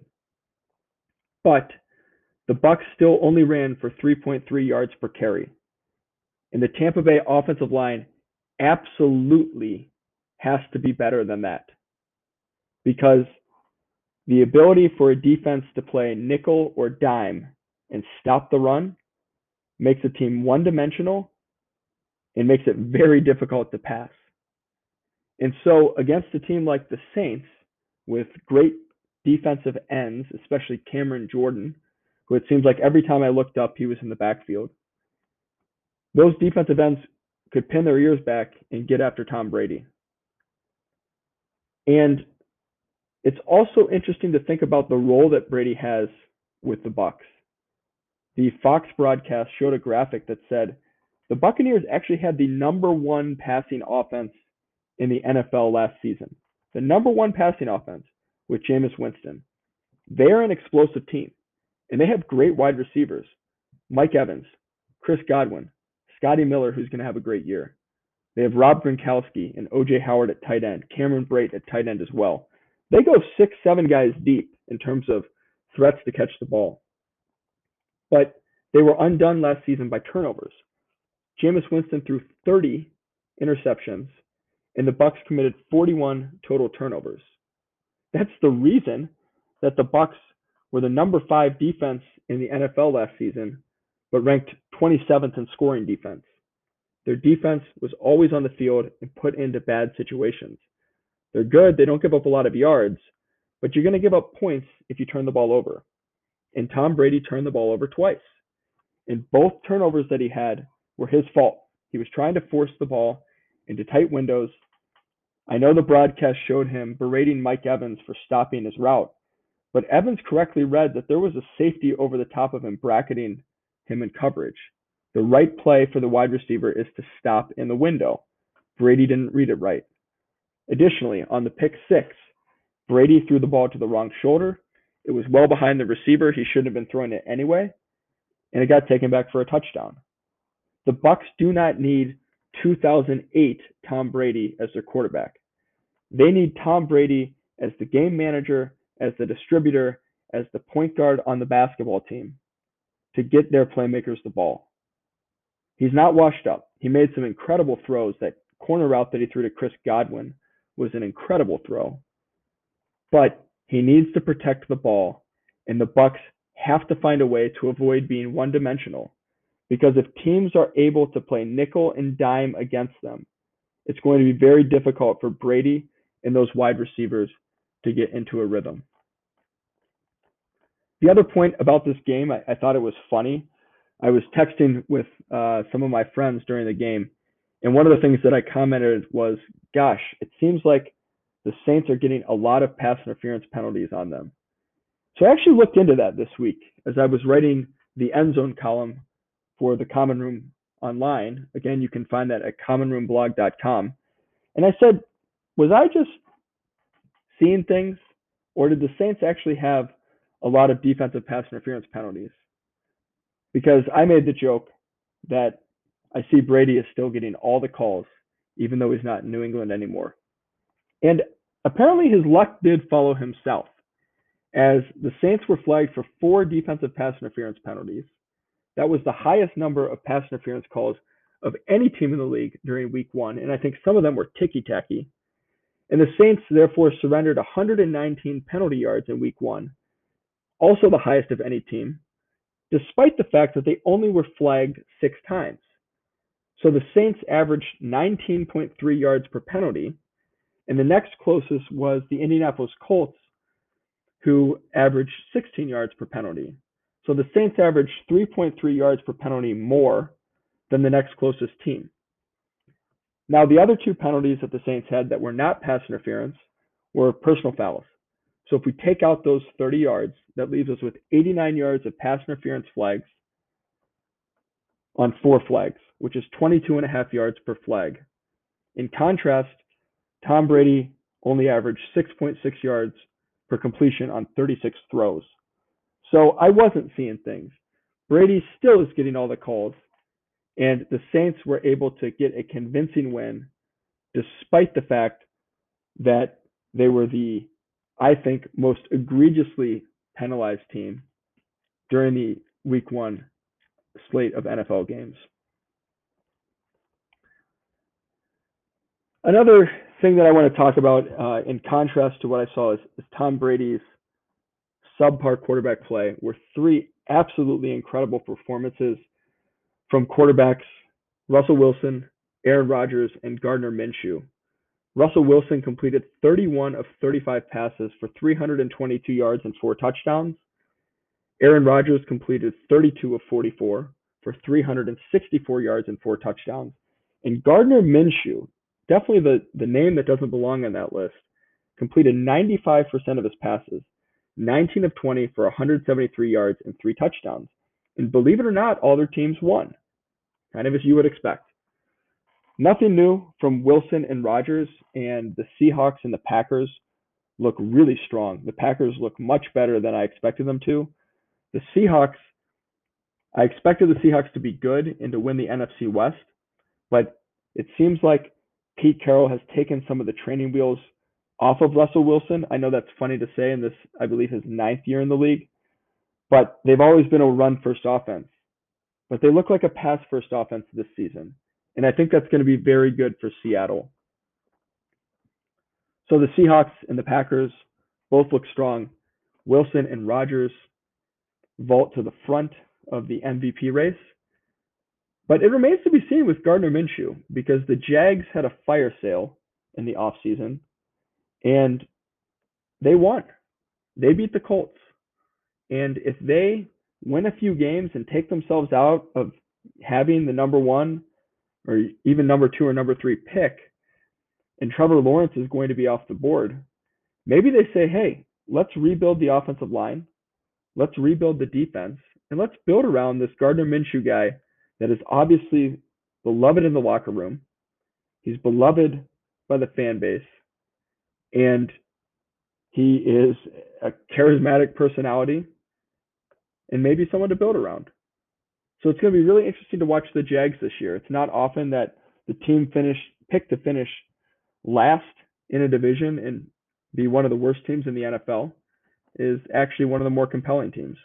But the Bucs still only ran for 3.3 yards per carry. And the Tampa Bay offensive line absolutely has to be better than that. Because the ability for a defense to play nickel or dime and stop the run makes a team one-dimensional and makes it very difficult to pass. And so against a team like the Saints, with great defensive ends, especially Cameron Jordan, who it seems like every time I looked up, he was in the backfield, those defensive ends could pin their ears back and get after Tom Brady. And It's also interesting to think about the role that Brady has with the Bucs. The Fox broadcast showed a graphic that said the Buccaneers actually had the number one passing offense in the NFL last season. The number one passing offense with Jameis Winston. They're an explosive team, and they have great wide receivers. Mike Evans, Chris Godwin, Scotty Miller, who's going to have a great year. They have Rob Gronkowski and O.J. Howard at tight end, Cameron Brate at tight end as well. They go 6, 7 guys deep in terms of threats to catch the ball. But they were undone last season by turnovers. Jameis Winston threw 30 interceptions, and the Bucs committed 41 total turnovers. That's the reason that the Bucs were the number 5 defense in the NFL last season, but ranked 27th in scoring defense. Their defense was always on the field and put into bad situations. They're good. They don't give up a lot of yards, but you're going to give up points if you turn the ball over. And Tom Brady turned the ball over twice. And both turnovers that he had were his fault. He was trying to force the ball into tight windows. I know the broadcast showed him berating Mike Evans for stopping his route, but Evans correctly read that there was a safety over the top of him bracketing him in coverage. The right play for the wide receiver is to stop in the window. Brady didn't read it right. Additionally, on the pick six, Brady threw the ball to the wrong shoulder. It was well behind the receiver. He shouldn't have been throwing it anyway, and it got taken back for a touchdown. The Bucs do not need 2008 Tom Brady as their quarterback. They need Tom Brady as the game manager, as the distributor, as the point guard on the basketball team to get their playmakers the ball. He's not washed up. He made some incredible throws. That corner route that he threw to Chris Godwin was an incredible throw. But he needs to protect the ball, and the Bucs have to find a way to avoid being one-dimensional. Because if teams are able to play nickel and dime against them, it's going to be very difficult for Brady and those wide receivers to get into a rhythm. The other point about this game, I thought it was funny. I was texting with some of my friends during the game, and one of the things that I commented was, gosh, it seems like the Saints are getting a lot of pass interference penalties on them. So I actually looked into that this week as I was writing the end zone column for the Common Room online. Again, you can find that at commonroomblog.com. And I said, was I just seeing things, or did the Saints actually have a lot of defensive pass interference penalties? Because I made the joke that I see Brady is still getting all the calls, even though he's not in New England anymore. And apparently his luck did follow him south, as the Saints were flagged for 4 defensive pass interference penalties. That was the highest number of pass interference calls of any team in the league during week 1, and I think some of them were ticky-tacky. And the Saints therefore surrendered 119 penalty yards in week 1, also the highest of any team, despite the fact that they only were flagged 6 times. So the Saints averaged 19.3 yards per penalty, and the next closest was the Indianapolis Colts, who averaged 16 yards per penalty. So the Saints averaged 3.3 yards per penalty more than the next closest team. Now, the other 2 penalties that the Saints had that were not pass interference were personal fouls. So if we take out those 30 yards, that leaves us with 89 yards of pass interference flags on 4 flags, which is 22.5 yards per flag. In contrast, Tom Brady only averaged 6.6 yards per completion on 36 throws. So I wasn't seeing things. Brady still is getting all the calls, and the Saints were able to get a convincing win despite the fact that they were the, I think, most egregiously penalized team during the week 1 slate of NFL games. Another thing that I want to talk about in contrast to what I saw is Tom Brady's subpar quarterback play were 3 absolutely incredible performances from quarterbacks Russell Wilson, Aaron Rodgers, and Gardner Minshew. Russell Wilson completed 31 of 35 passes for 322 yards and 4 touchdowns. Aaron Rodgers completed 32 of 44 for 364 yards and 4 touchdowns. And Gardner Minshew, definitely the name that doesn't belong on that list, completed 95% of his passes, 19 of 20 for 173 yards and 3 touchdowns. And believe it or not, all their teams won, kind of as you would expect. Nothing new from Wilson and Rodgers, and the Seahawks and the Packers look really strong. The Packers look much better than I expected them to. The Seahawks, I expected the Seahawks to be good and to win the NFC West, but it seems like Pete Carroll has taken some of the training wheels off of Russell Wilson. I know that's funny to say in this, I believe, his 9th year in the league, but they've always been a run-first offense. But they look like a pass-first offense this season, and I think that's going to be very good for Seattle. So the Seahawks and the Packers both look strong. Wilson and Rodgers vault to the front of the MVP race. But it remains to be seen with Gardner Minshew, because the Jags had a fire sale in the offseason, and they won. They beat the Colts. And if they win a few games and take themselves out of having the number 1 or even number 2 or number 3 pick, and Trevor Lawrence is going to be off the board, maybe they say, hey, let's rebuild the offensive line, let's rebuild the defense, and let's build around this Gardner Minshew guy that is obviously beloved in the locker room. He's beloved by the fan base, and he is a charismatic personality and maybe someone to build around. So it's going to be really interesting to watch the Jags this year. It's not often that the team picked to finish last in a division and be one of the worst teams in the NFL is actually one of the more compelling teams.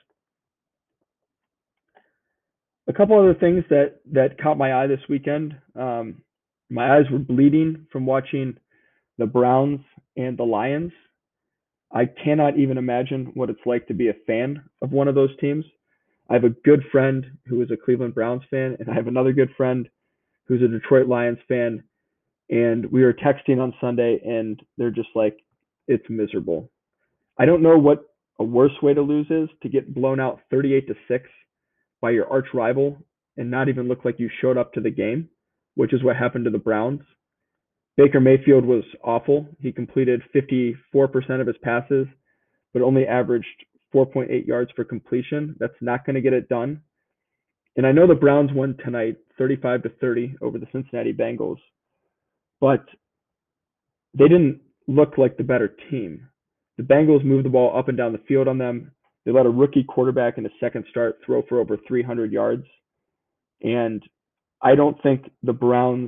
A couple other things that caught my eye this weekend. My eyes were bleeding from watching the Browns and the Lions. I cannot even imagine what it's like to be a fan of one of those teams. I have a good friend who is a Cleveland Browns fan, and I have another good friend who's a Detroit Lions fan. And we were texting on Sunday, and they're just like, it's miserable. I don't know what a worse way to lose is, to get blown out 38-6 by your arch rival and not even look like you showed up to the game, which is what happened to the Browns. Baker Mayfield was awful. He completed 54% of his passes, but only averaged 4.8 yards per completion. That's not going to get it done. And I know the Browns won tonight 35-30 over the Cincinnati Bengals, but they didn't look like the better team. The Bengals moved the ball up and down the field on them. They let a rookie quarterback in his second start throw for over 300 yards. And I don't think the Browns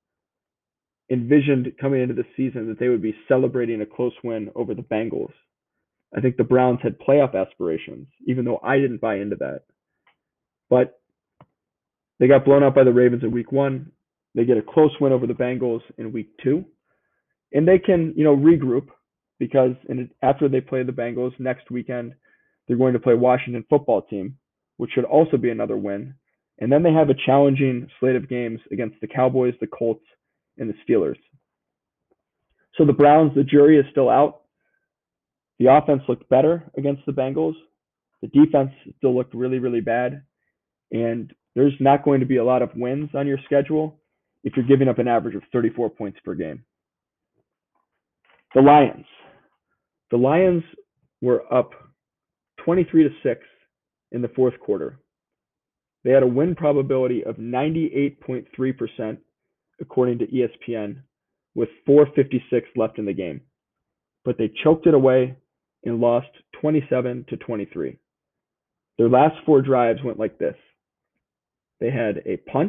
envisioned coming into the season that they would be celebrating a close win over the Bengals. I think the Browns had playoff aspirations, even though I didn't buy into that. But they got blown out by the Ravens in week 1. They get a close win over the Bengals in week 2. And they can, regroup, because after they play the Bengals next weekend, they're going to play Washington football team, which should also be another win. And then they have a challenging slate of games against the Cowboys, the Colts, and the Steelers. So the Browns, the jury is still out. The offense looked better against the Bengals. The defense still looked really, really bad. And there's not going to be a lot of wins on your schedule if you're giving up an average of 34 points per game. The Lions. The Lions were up 23-6 in the fourth quarter. They had a win probability of 98.3%, according to ESPN, with 4:56 left in the game. But they choked it away and lost 27-23. Their last 4 drives went like this. They had a punt,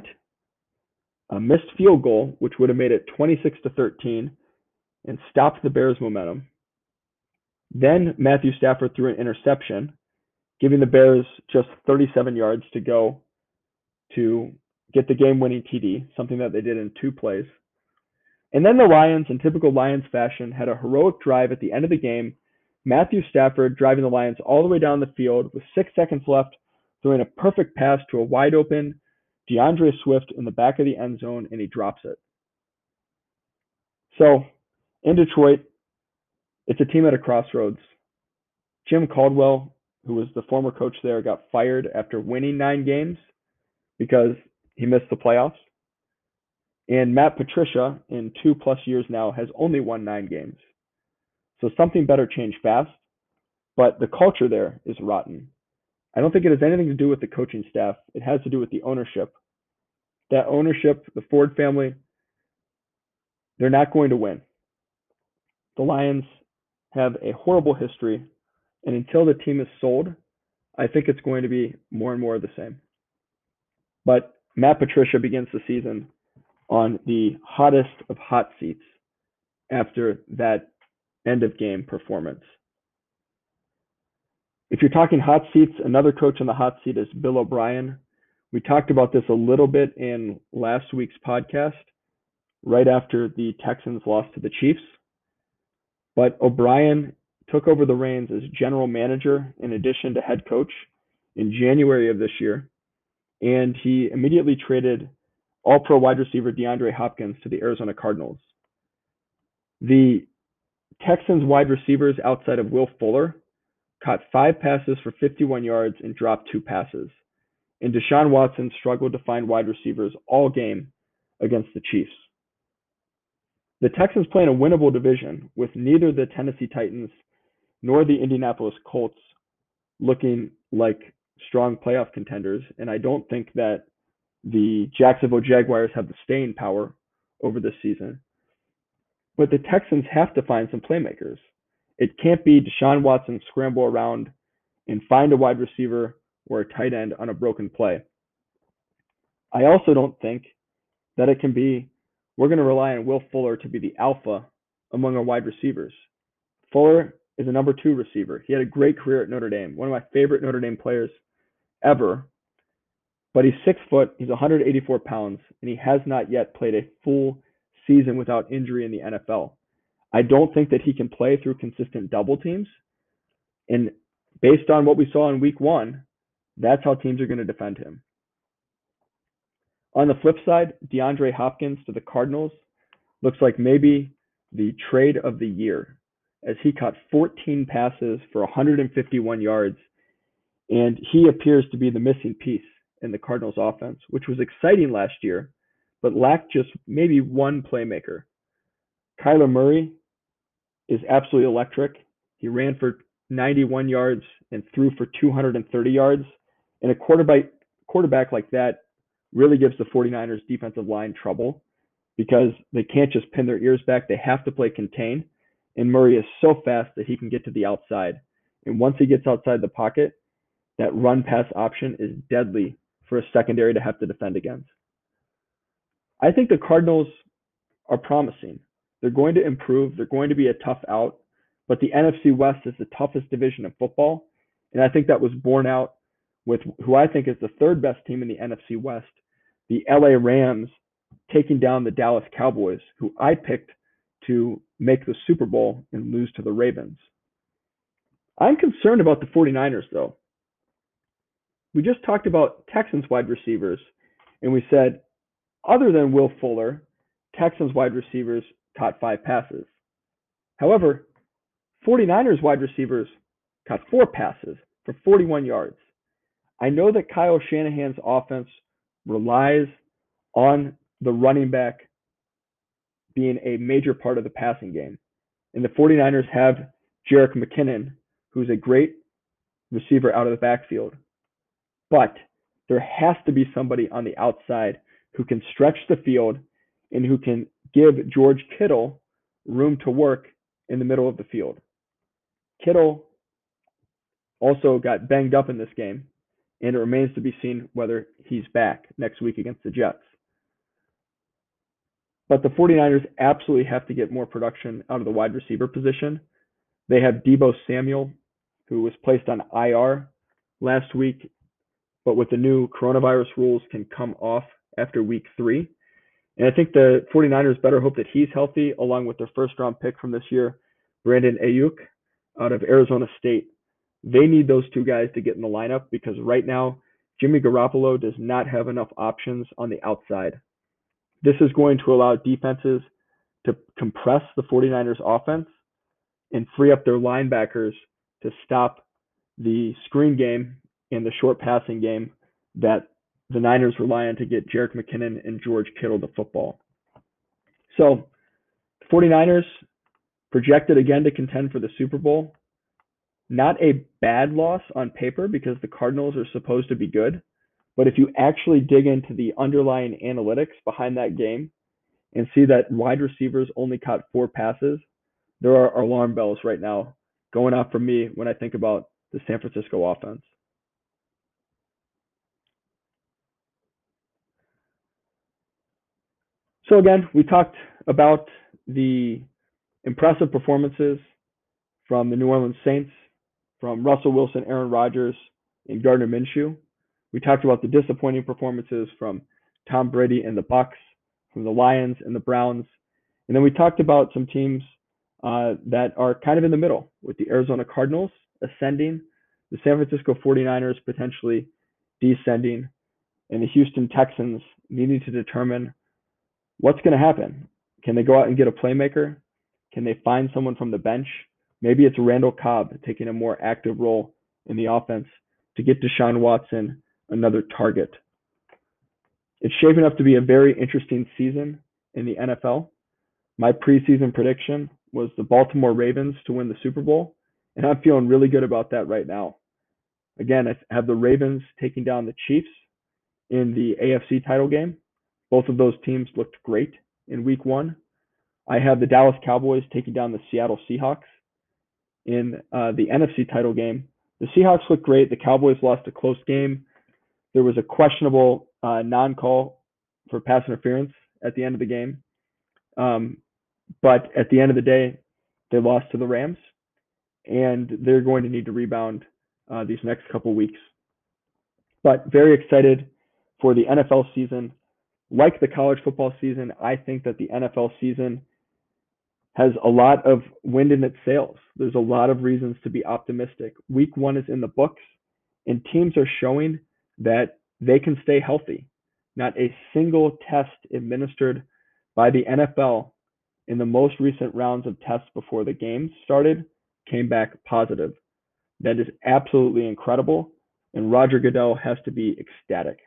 a missed field goal, which would have made it 26-13 and stopped the Bears' momentum. Then Matthew Stafford threw an interception, giving the Bears just 37 yards to go to get the game-winning TD, something that they did in 2 plays. And then the Lions, in typical Lions fashion, had a heroic drive at the end of the game. Matthew Stafford driving the Lions all the way down the field with 6 seconds left, throwing a perfect pass to a wide-open DeAndre Swift in the back of the end zone, and he drops it. So, in Detroit, it's a team at a crossroads. Jim Caldwell, who was the former coach there, got fired after winning 9 games because he missed the playoffs. And Matt Patricia, in 2+ years now, has only won 9 games. So something better changed fast, but the culture there is rotten. I don't think it has anything to do with the coaching staff. It has to do with the ownership. That ownership, the Ford family, they're not going to win. The Lions have a horrible history, and until the team is sold, I think it's going to be more and more of the same. But Matt Patricia begins the season on the hottest of hot seats after that end of game performance. If you're talking hot seats, another coach on the hot seat is Bill O'Brien. We talked about this a little bit in last week's podcast, right after the Texans lost to the Chiefs. But O'Brien took over the reins as general manager in addition to head coach in January of this year, and he immediately traded all-pro wide receiver DeAndre Hopkins to the Arizona Cardinals. The Texans wide receivers outside of Will Fuller caught 5 passes for 51 yards and dropped 2 passes. And Deshaun Watson struggled to find wide receivers all game against the Chiefs. The Texans play in a winnable division with neither the Tennessee Titans nor the Indianapolis Colts looking like strong playoff contenders. And I don't think that the Jacksonville Jaguars have the staying power over this season. But the Texans have to find some playmakers. It can't be Deshaun Watson scramble around and find a wide receiver or a tight end on a broken play. I also don't think that it can be, we're going to rely on Will Fuller to be the alpha among our wide receivers. Fuller is a number 2 receiver. He had a great career at Notre Dame, one of my favorite Notre Dame players ever. But he's 6 foot, he's 184 pounds, and he has not yet played a full season without injury in the NFL. I don't think that he can play through consistent double teams. And based on what we saw in week 1, that's how teams are going to defend him. On the flip side, DeAndre Hopkins to the Cardinals looks like maybe the trade of the year, as he caught 14 passes for 151 yards, and he appears to be the missing piece in the Cardinals offense, which was exciting last year, but lacked just maybe one playmaker. Kyler Murray is absolutely electric. He ran for 91 yards and threw for 230 yards. And a quarterback like that really gives the 49ers defensive line trouble because they can't just pin their ears back. They have to play contain. And Murray is so fast that he can get to the outside. And once he gets outside the pocket, that run pass option is deadly for a secondary to have to defend against. I think the Cardinals are promising. They're going to improve. They're going to be a tough out. But the NFC West is the toughest division of football. And I think that was borne out with who I think is the 3rd best team in the NFC West, the LA Rams, taking down the Dallas Cowboys, who I picked to make the Super Bowl and lose to the Ravens. I'm concerned about the 49ers, though. We just talked about Texans wide receivers, and we said, other than Will Fuller, Texans wide receivers caught 5 passes. However, 49ers wide receivers caught 4 passes for 41 yards. I know that Kyle Shanahan's offense relies on the running back being a major part of the passing game. And the 49ers have Jerick McKinnon, who's a great receiver out of the backfield. But there has to be somebody on the outside who can stretch the field and who can give George Kittle room to work in the middle of the field. Kittle also got banged up in this game, and it remains to be seen whether he's back next week against the Jets. But the 49ers absolutely have to get more production out of the wide receiver position. They have Deebo Samuel, who was placed on IR last week, but with the new coronavirus rules can come off after week 3. And I think the 49ers better hope that he's healthy, along with their first-round pick from this year, Brandon Ayuk, out of Arizona State. They need those 2 guys to get in the lineup because right now, Jimmy Garoppolo does not have enough options on the outside. This is going to allow defenses to compress the 49ers offense and free up their linebackers to stop the screen game and the short passing game that the Niners rely on to get Jerick McKinnon and George Kittle the football. So, the 49ers projected again to contend for the Super Bowl. Not a bad loss on paper because the Cardinals are supposed to be good. But if you actually dig into the underlying analytics behind that game and see that wide receivers only caught 4 passes, there are alarm bells right now going off for me when I think about the San Francisco offense. So again, we talked about the impressive performances from the New Orleans Saints, from Russell Wilson, Aaron Rodgers, and Gardner Minshew. We talked about the disappointing performances from Tom Brady and the Bucks, from the Lions and the Browns, and then we talked about some teams that are kind of in the middle, with the Arizona Cardinals ascending, the San Francisco 49ers potentially descending, and the Houston Texans needing to determine what's going to happen. Can they go out and get a playmaker? Can they find someone from the bench? Maybe it's Randall Cobb taking a more active role in the offense to get Deshaun Watson another target. It's shaping up to be a very interesting season in the NFL. My preseason prediction was the Baltimore Ravens to win the Super Bowl, and I'm feeling really good about that right now. Again, I have the Ravens taking down the Chiefs in the AFC title game. Both of those teams looked great in week 1. I have the Dallas Cowboys taking down the Seattle Seahawks in the NFC title game. The Seahawks looked great. The Cowboys lost a close game. There was a questionable non-call for pass interference at the end of the game. But at the end of the day, they lost to the Rams, and they're going to need to rebound these next couple weeks. But very excited for the NFL season. Like the college football season, I think that the NFL season has a lot of wind in its sails. There's a lot of reasons to be optimistic. Week 1 is in the books, and teams are showing that they can stay healthy. Not a single test administered by the NFL in the most recent rounds of tests before the games started came back positive. That is absolutely incredible, and Roger Goodell has to be ecstatic.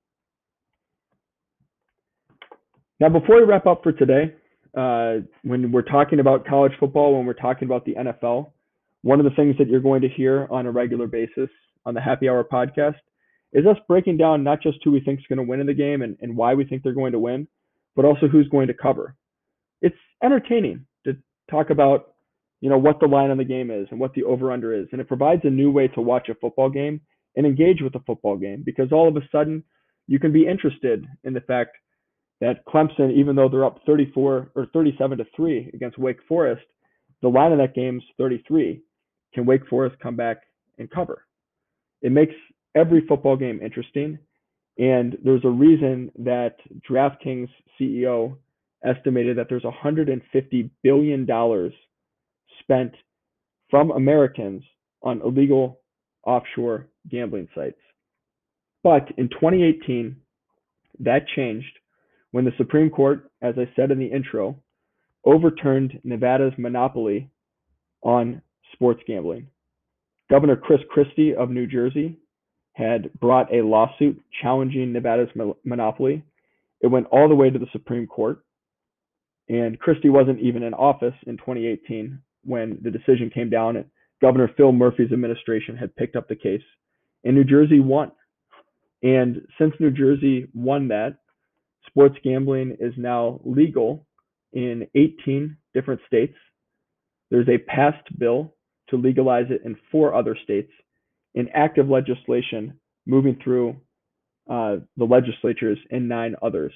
Now, before we wrap up for today, when we're talking about college football, when we're talking about the NFL, one of the things that you're going to hear on a regular basis on the Happy Hour podcast is us breaking down not just who we think is going to win in the game and why we think they're going to win, but also who's going to cover. It's entertaining to talk about, what the line on the game is and what the over-under is, and it provides a new way to watch a football game and engage with a football game, because all of a sudden you can be interested in the fact that Clemson, even though they're up 34 or 37-3 against Wake Forest, the line of that game's 33. Can Wake Forest come back and cover? It makes every football game interesting, and there's a reason that DraftKings CEO estimated that there's $150 billion spent from Americans on illegal offshore gambling sites. But in 2018, that changed when the Supreme Court, as I said in the intro, overturned Nevada's monopoly on sports gambling. Governor Chris Christie of New Jersey had brought a lawsuit challenging Nevada's monopoly. It went all the way to the Supreme Court, and Christie wasn't even in office in 2018 when the decision came down, and Governor Phil Murphy's administration had picked up the case, and New Jersey won. And since New Jersey won that, sports gambling is now legal in 18 different states. There's a passed bill to legalize it in 4 other states, and active legislation moving through the legislatures in 9 others.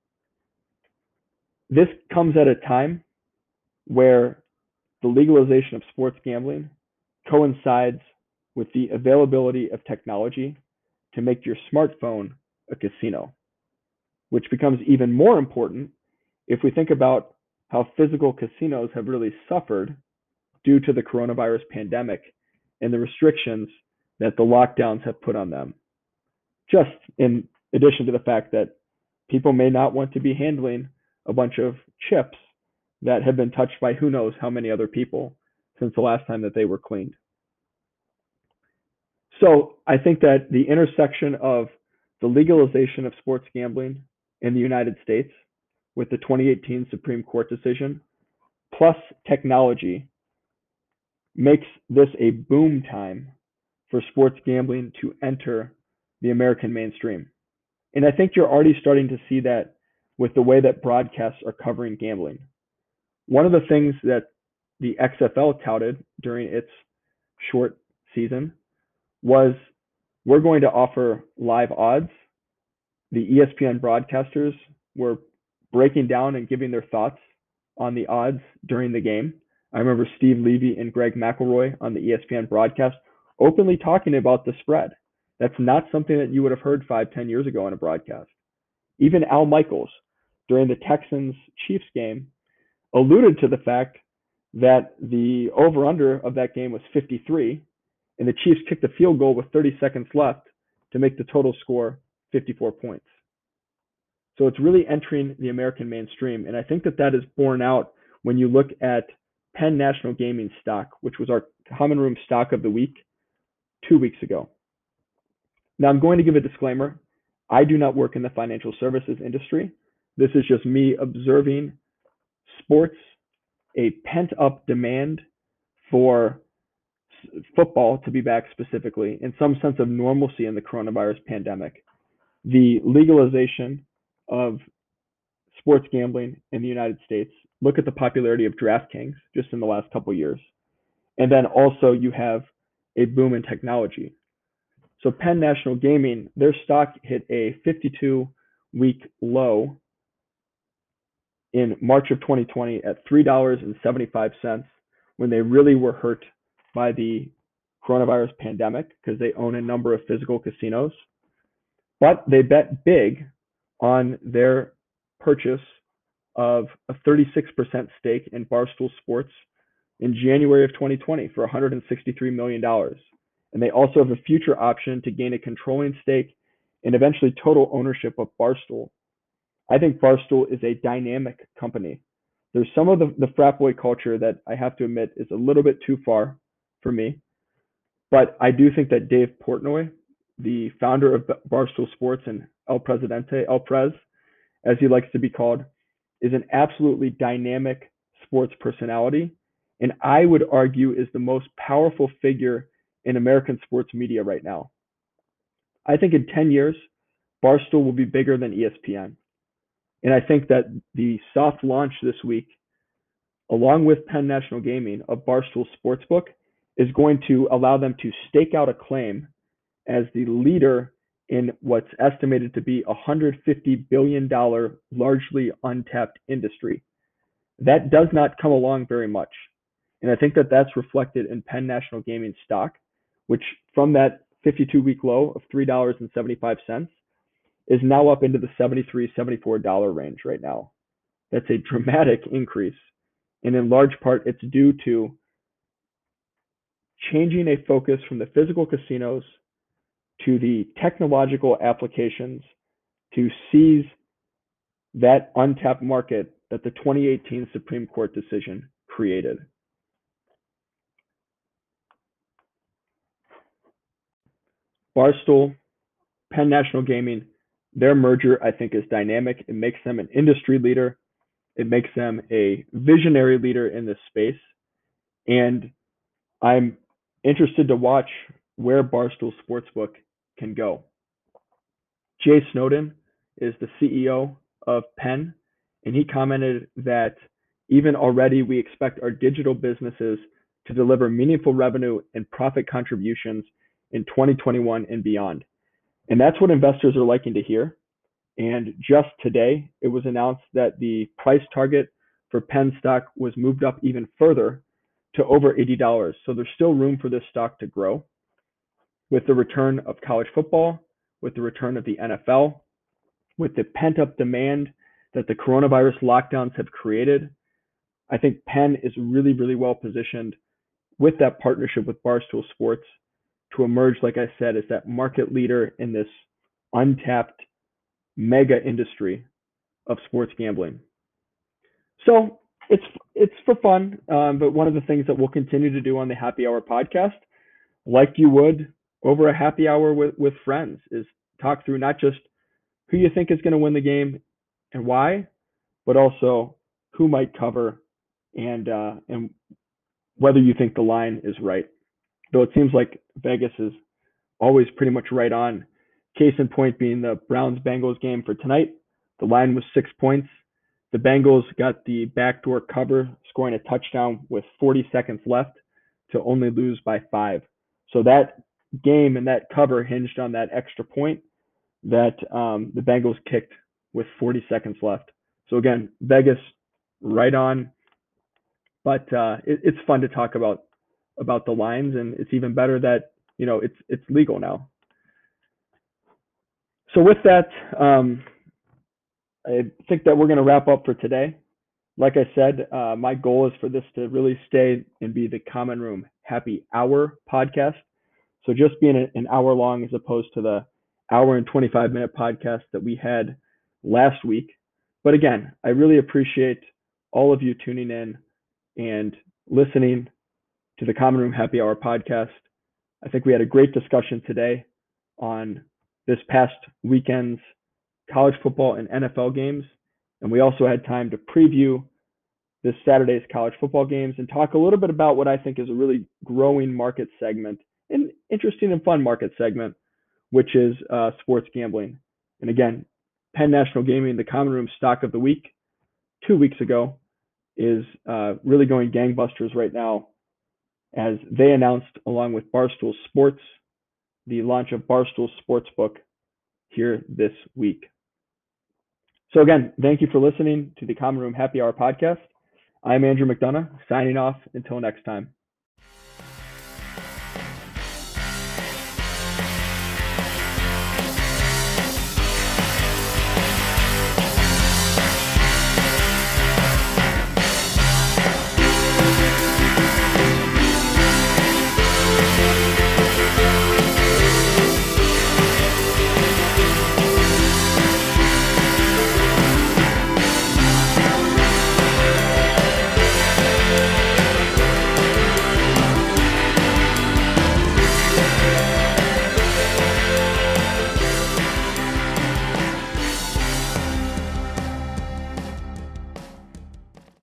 This comes at a time where the legalization of sports gambling coincides with the availability of technology to make your smartphone a casino, which becomes even more important if we think about how physical casinos have really suffered due to the coronavirus pandemic and the restrictions that the lockdowns have put on them. Just in addition to the fact that people may not want to be handling a bunch of chips that have been touched by who knows how many other people since the last time that they were cleaned. So I think that the intersection of the legalization of sports gambling in the United States with the 2018 Supreme Court decision plus technology makes this a boom time for sports gambling to enter the American mainstream. And I think you're already starting to see that with the way that broadcasts are covering gambling. One of the things that the XFL touted during its short season was, we're going to offer live odds. The ESPN broadcasters were breaking down and giving their thoughts on the odds during the game. I remember Steve Levy and Greg McElroy on the ESPN broadcast openly talking about the spread. That's not something that you would have heard 5-10 years ago in a broadcast. Even Al Michaels, during the Texans-Chiefs game, alluded to the fact that the over-under of that game was 53, and the Chiefs kicked a field goal with 30 seconds left to make the total score 54 points. So it's really entering the American mainstream, and I think that that is borne out when you look at Penn National Gaming stock, which was our common room stock of the week 2 weeks ago. Now, I'm going to give a disclaimer. I do not work in the financial services industry. This is just me observing sports, a pent-up demand for football to be back specifically, in some sense of normalcy in the coronavirus pandemic. The legalization of sports gambling in the United States. Look at the popularity of DraftKings just in the last couple of years. And then also you have a boom in technology. So Penn National Gaming, their stock hit a 52-week low in March of 2020 at $3.75 when they really were hurt by the coronavirus pandemic because they own a number of physical casinos. But they bet big on their purchase of a 36% stake in Barstool Sports in January of 2020 for $163 million. And they also have a future option to gain a controlling stake and eventually total ownership of Barstool. I think Barstool is a dynamic company. There's some of the frat boy culture that I have to admit is a little bit too far for me. But I do think that Dave Portnoy, the founder of Barstool Sports and El Presidente, El Prez, as he likes to be called, is an absolutely dynamic sports personality. And I would argue is the most powerful figure in American sports media right now. I think in 10 years, Barstool will be bigger than ESPN. And I think that the soft launch this week, along with Penn National Gaming of Barstool Sportsbook, is going to allow them to stake out a claim as the leader in what's estimated to be a $150 billion largely untapped industry. That does not come along very much. And I think that that's reflected in Penn National Gaming stock, which from that 52-week low of $3.75 is now up into the $73, $74 range right now. That's a dramatic increase. And in large part, it's due to changing a focus from the physical casinos to the technological applications to seize that untapped market that the 2018 Supreme Court decision created. Barstool, Penn National Gaming, their merger, I think, is dynamic. It makes them an industry leader. It makes them a visionary leader in this space. And I'm interested to watch where Barstool Sportsbook can go. Jay Snowden is the CEO of Penn, and he commented that even already we expect our digital businesses to deliver meaningful revenue and profit contributions in 2021 and beyond. And that's what investors are liking to hear. And just today, it was announced that the price target for Penn stock was moved up even further to over $80. So there's still room for this stock to grow. With the return of college football, with the return of the NFL, with the pent-up demand that the coronavirus lockdowns have created, I think Penn is really, really well positioned with that partnership with Barstool Sports to emerge, like I said, as that market leader in this untapped mega industry of sports gambling. So it's for fun, but one of the things that we'll continue to do on the Happy Hour podcast, like you would over a happy hour with friends, is talk through not just who you think is going to win the game and why, but also who might cover and whether you think the line is right. Though it seems like Vegas is always pretty much right on. Case in point being the Browns Bengals game for tonight. The line was 6 points. The Bengals got the backdoor cover, scoring a touchdown with 40 seconds left to only lose by 5. So that game and that cover hinged on that extra point that the Bengals kicked with 40 seconds left. So again, Vegas right on, but it's fun to talk about the lines, and it's even better that it's legal now. So with that, I think that we're going to wrap up for today. Like I said, my goal is for this to really stay and be the Common Room Happy Hour podcast. So just being an hour long as opposed to the hour and 25-minute podcast that we had last week. But again, I really appreciate all of you tuning in and listening to the Common Room Happy Hour podcast. I think we had a great discussion today on this past weekend's college football and NFL games. And we also had time to preview this Saturday's college football games and talk a little bit about what I think is a really growing market segment, an interesting and fun market segment, which is sports gambling. And again, Penn National Gaming, the Common Room stock of the week 2 weeks ago, is really going gangbusters right now, as they announced, along with Barstool Sports, the launch of Barstool Sportsbook here this week. So again, thank you for listening to the Common Room Happy Hour podcast. I'm Andrew McDonough, signing off until next time.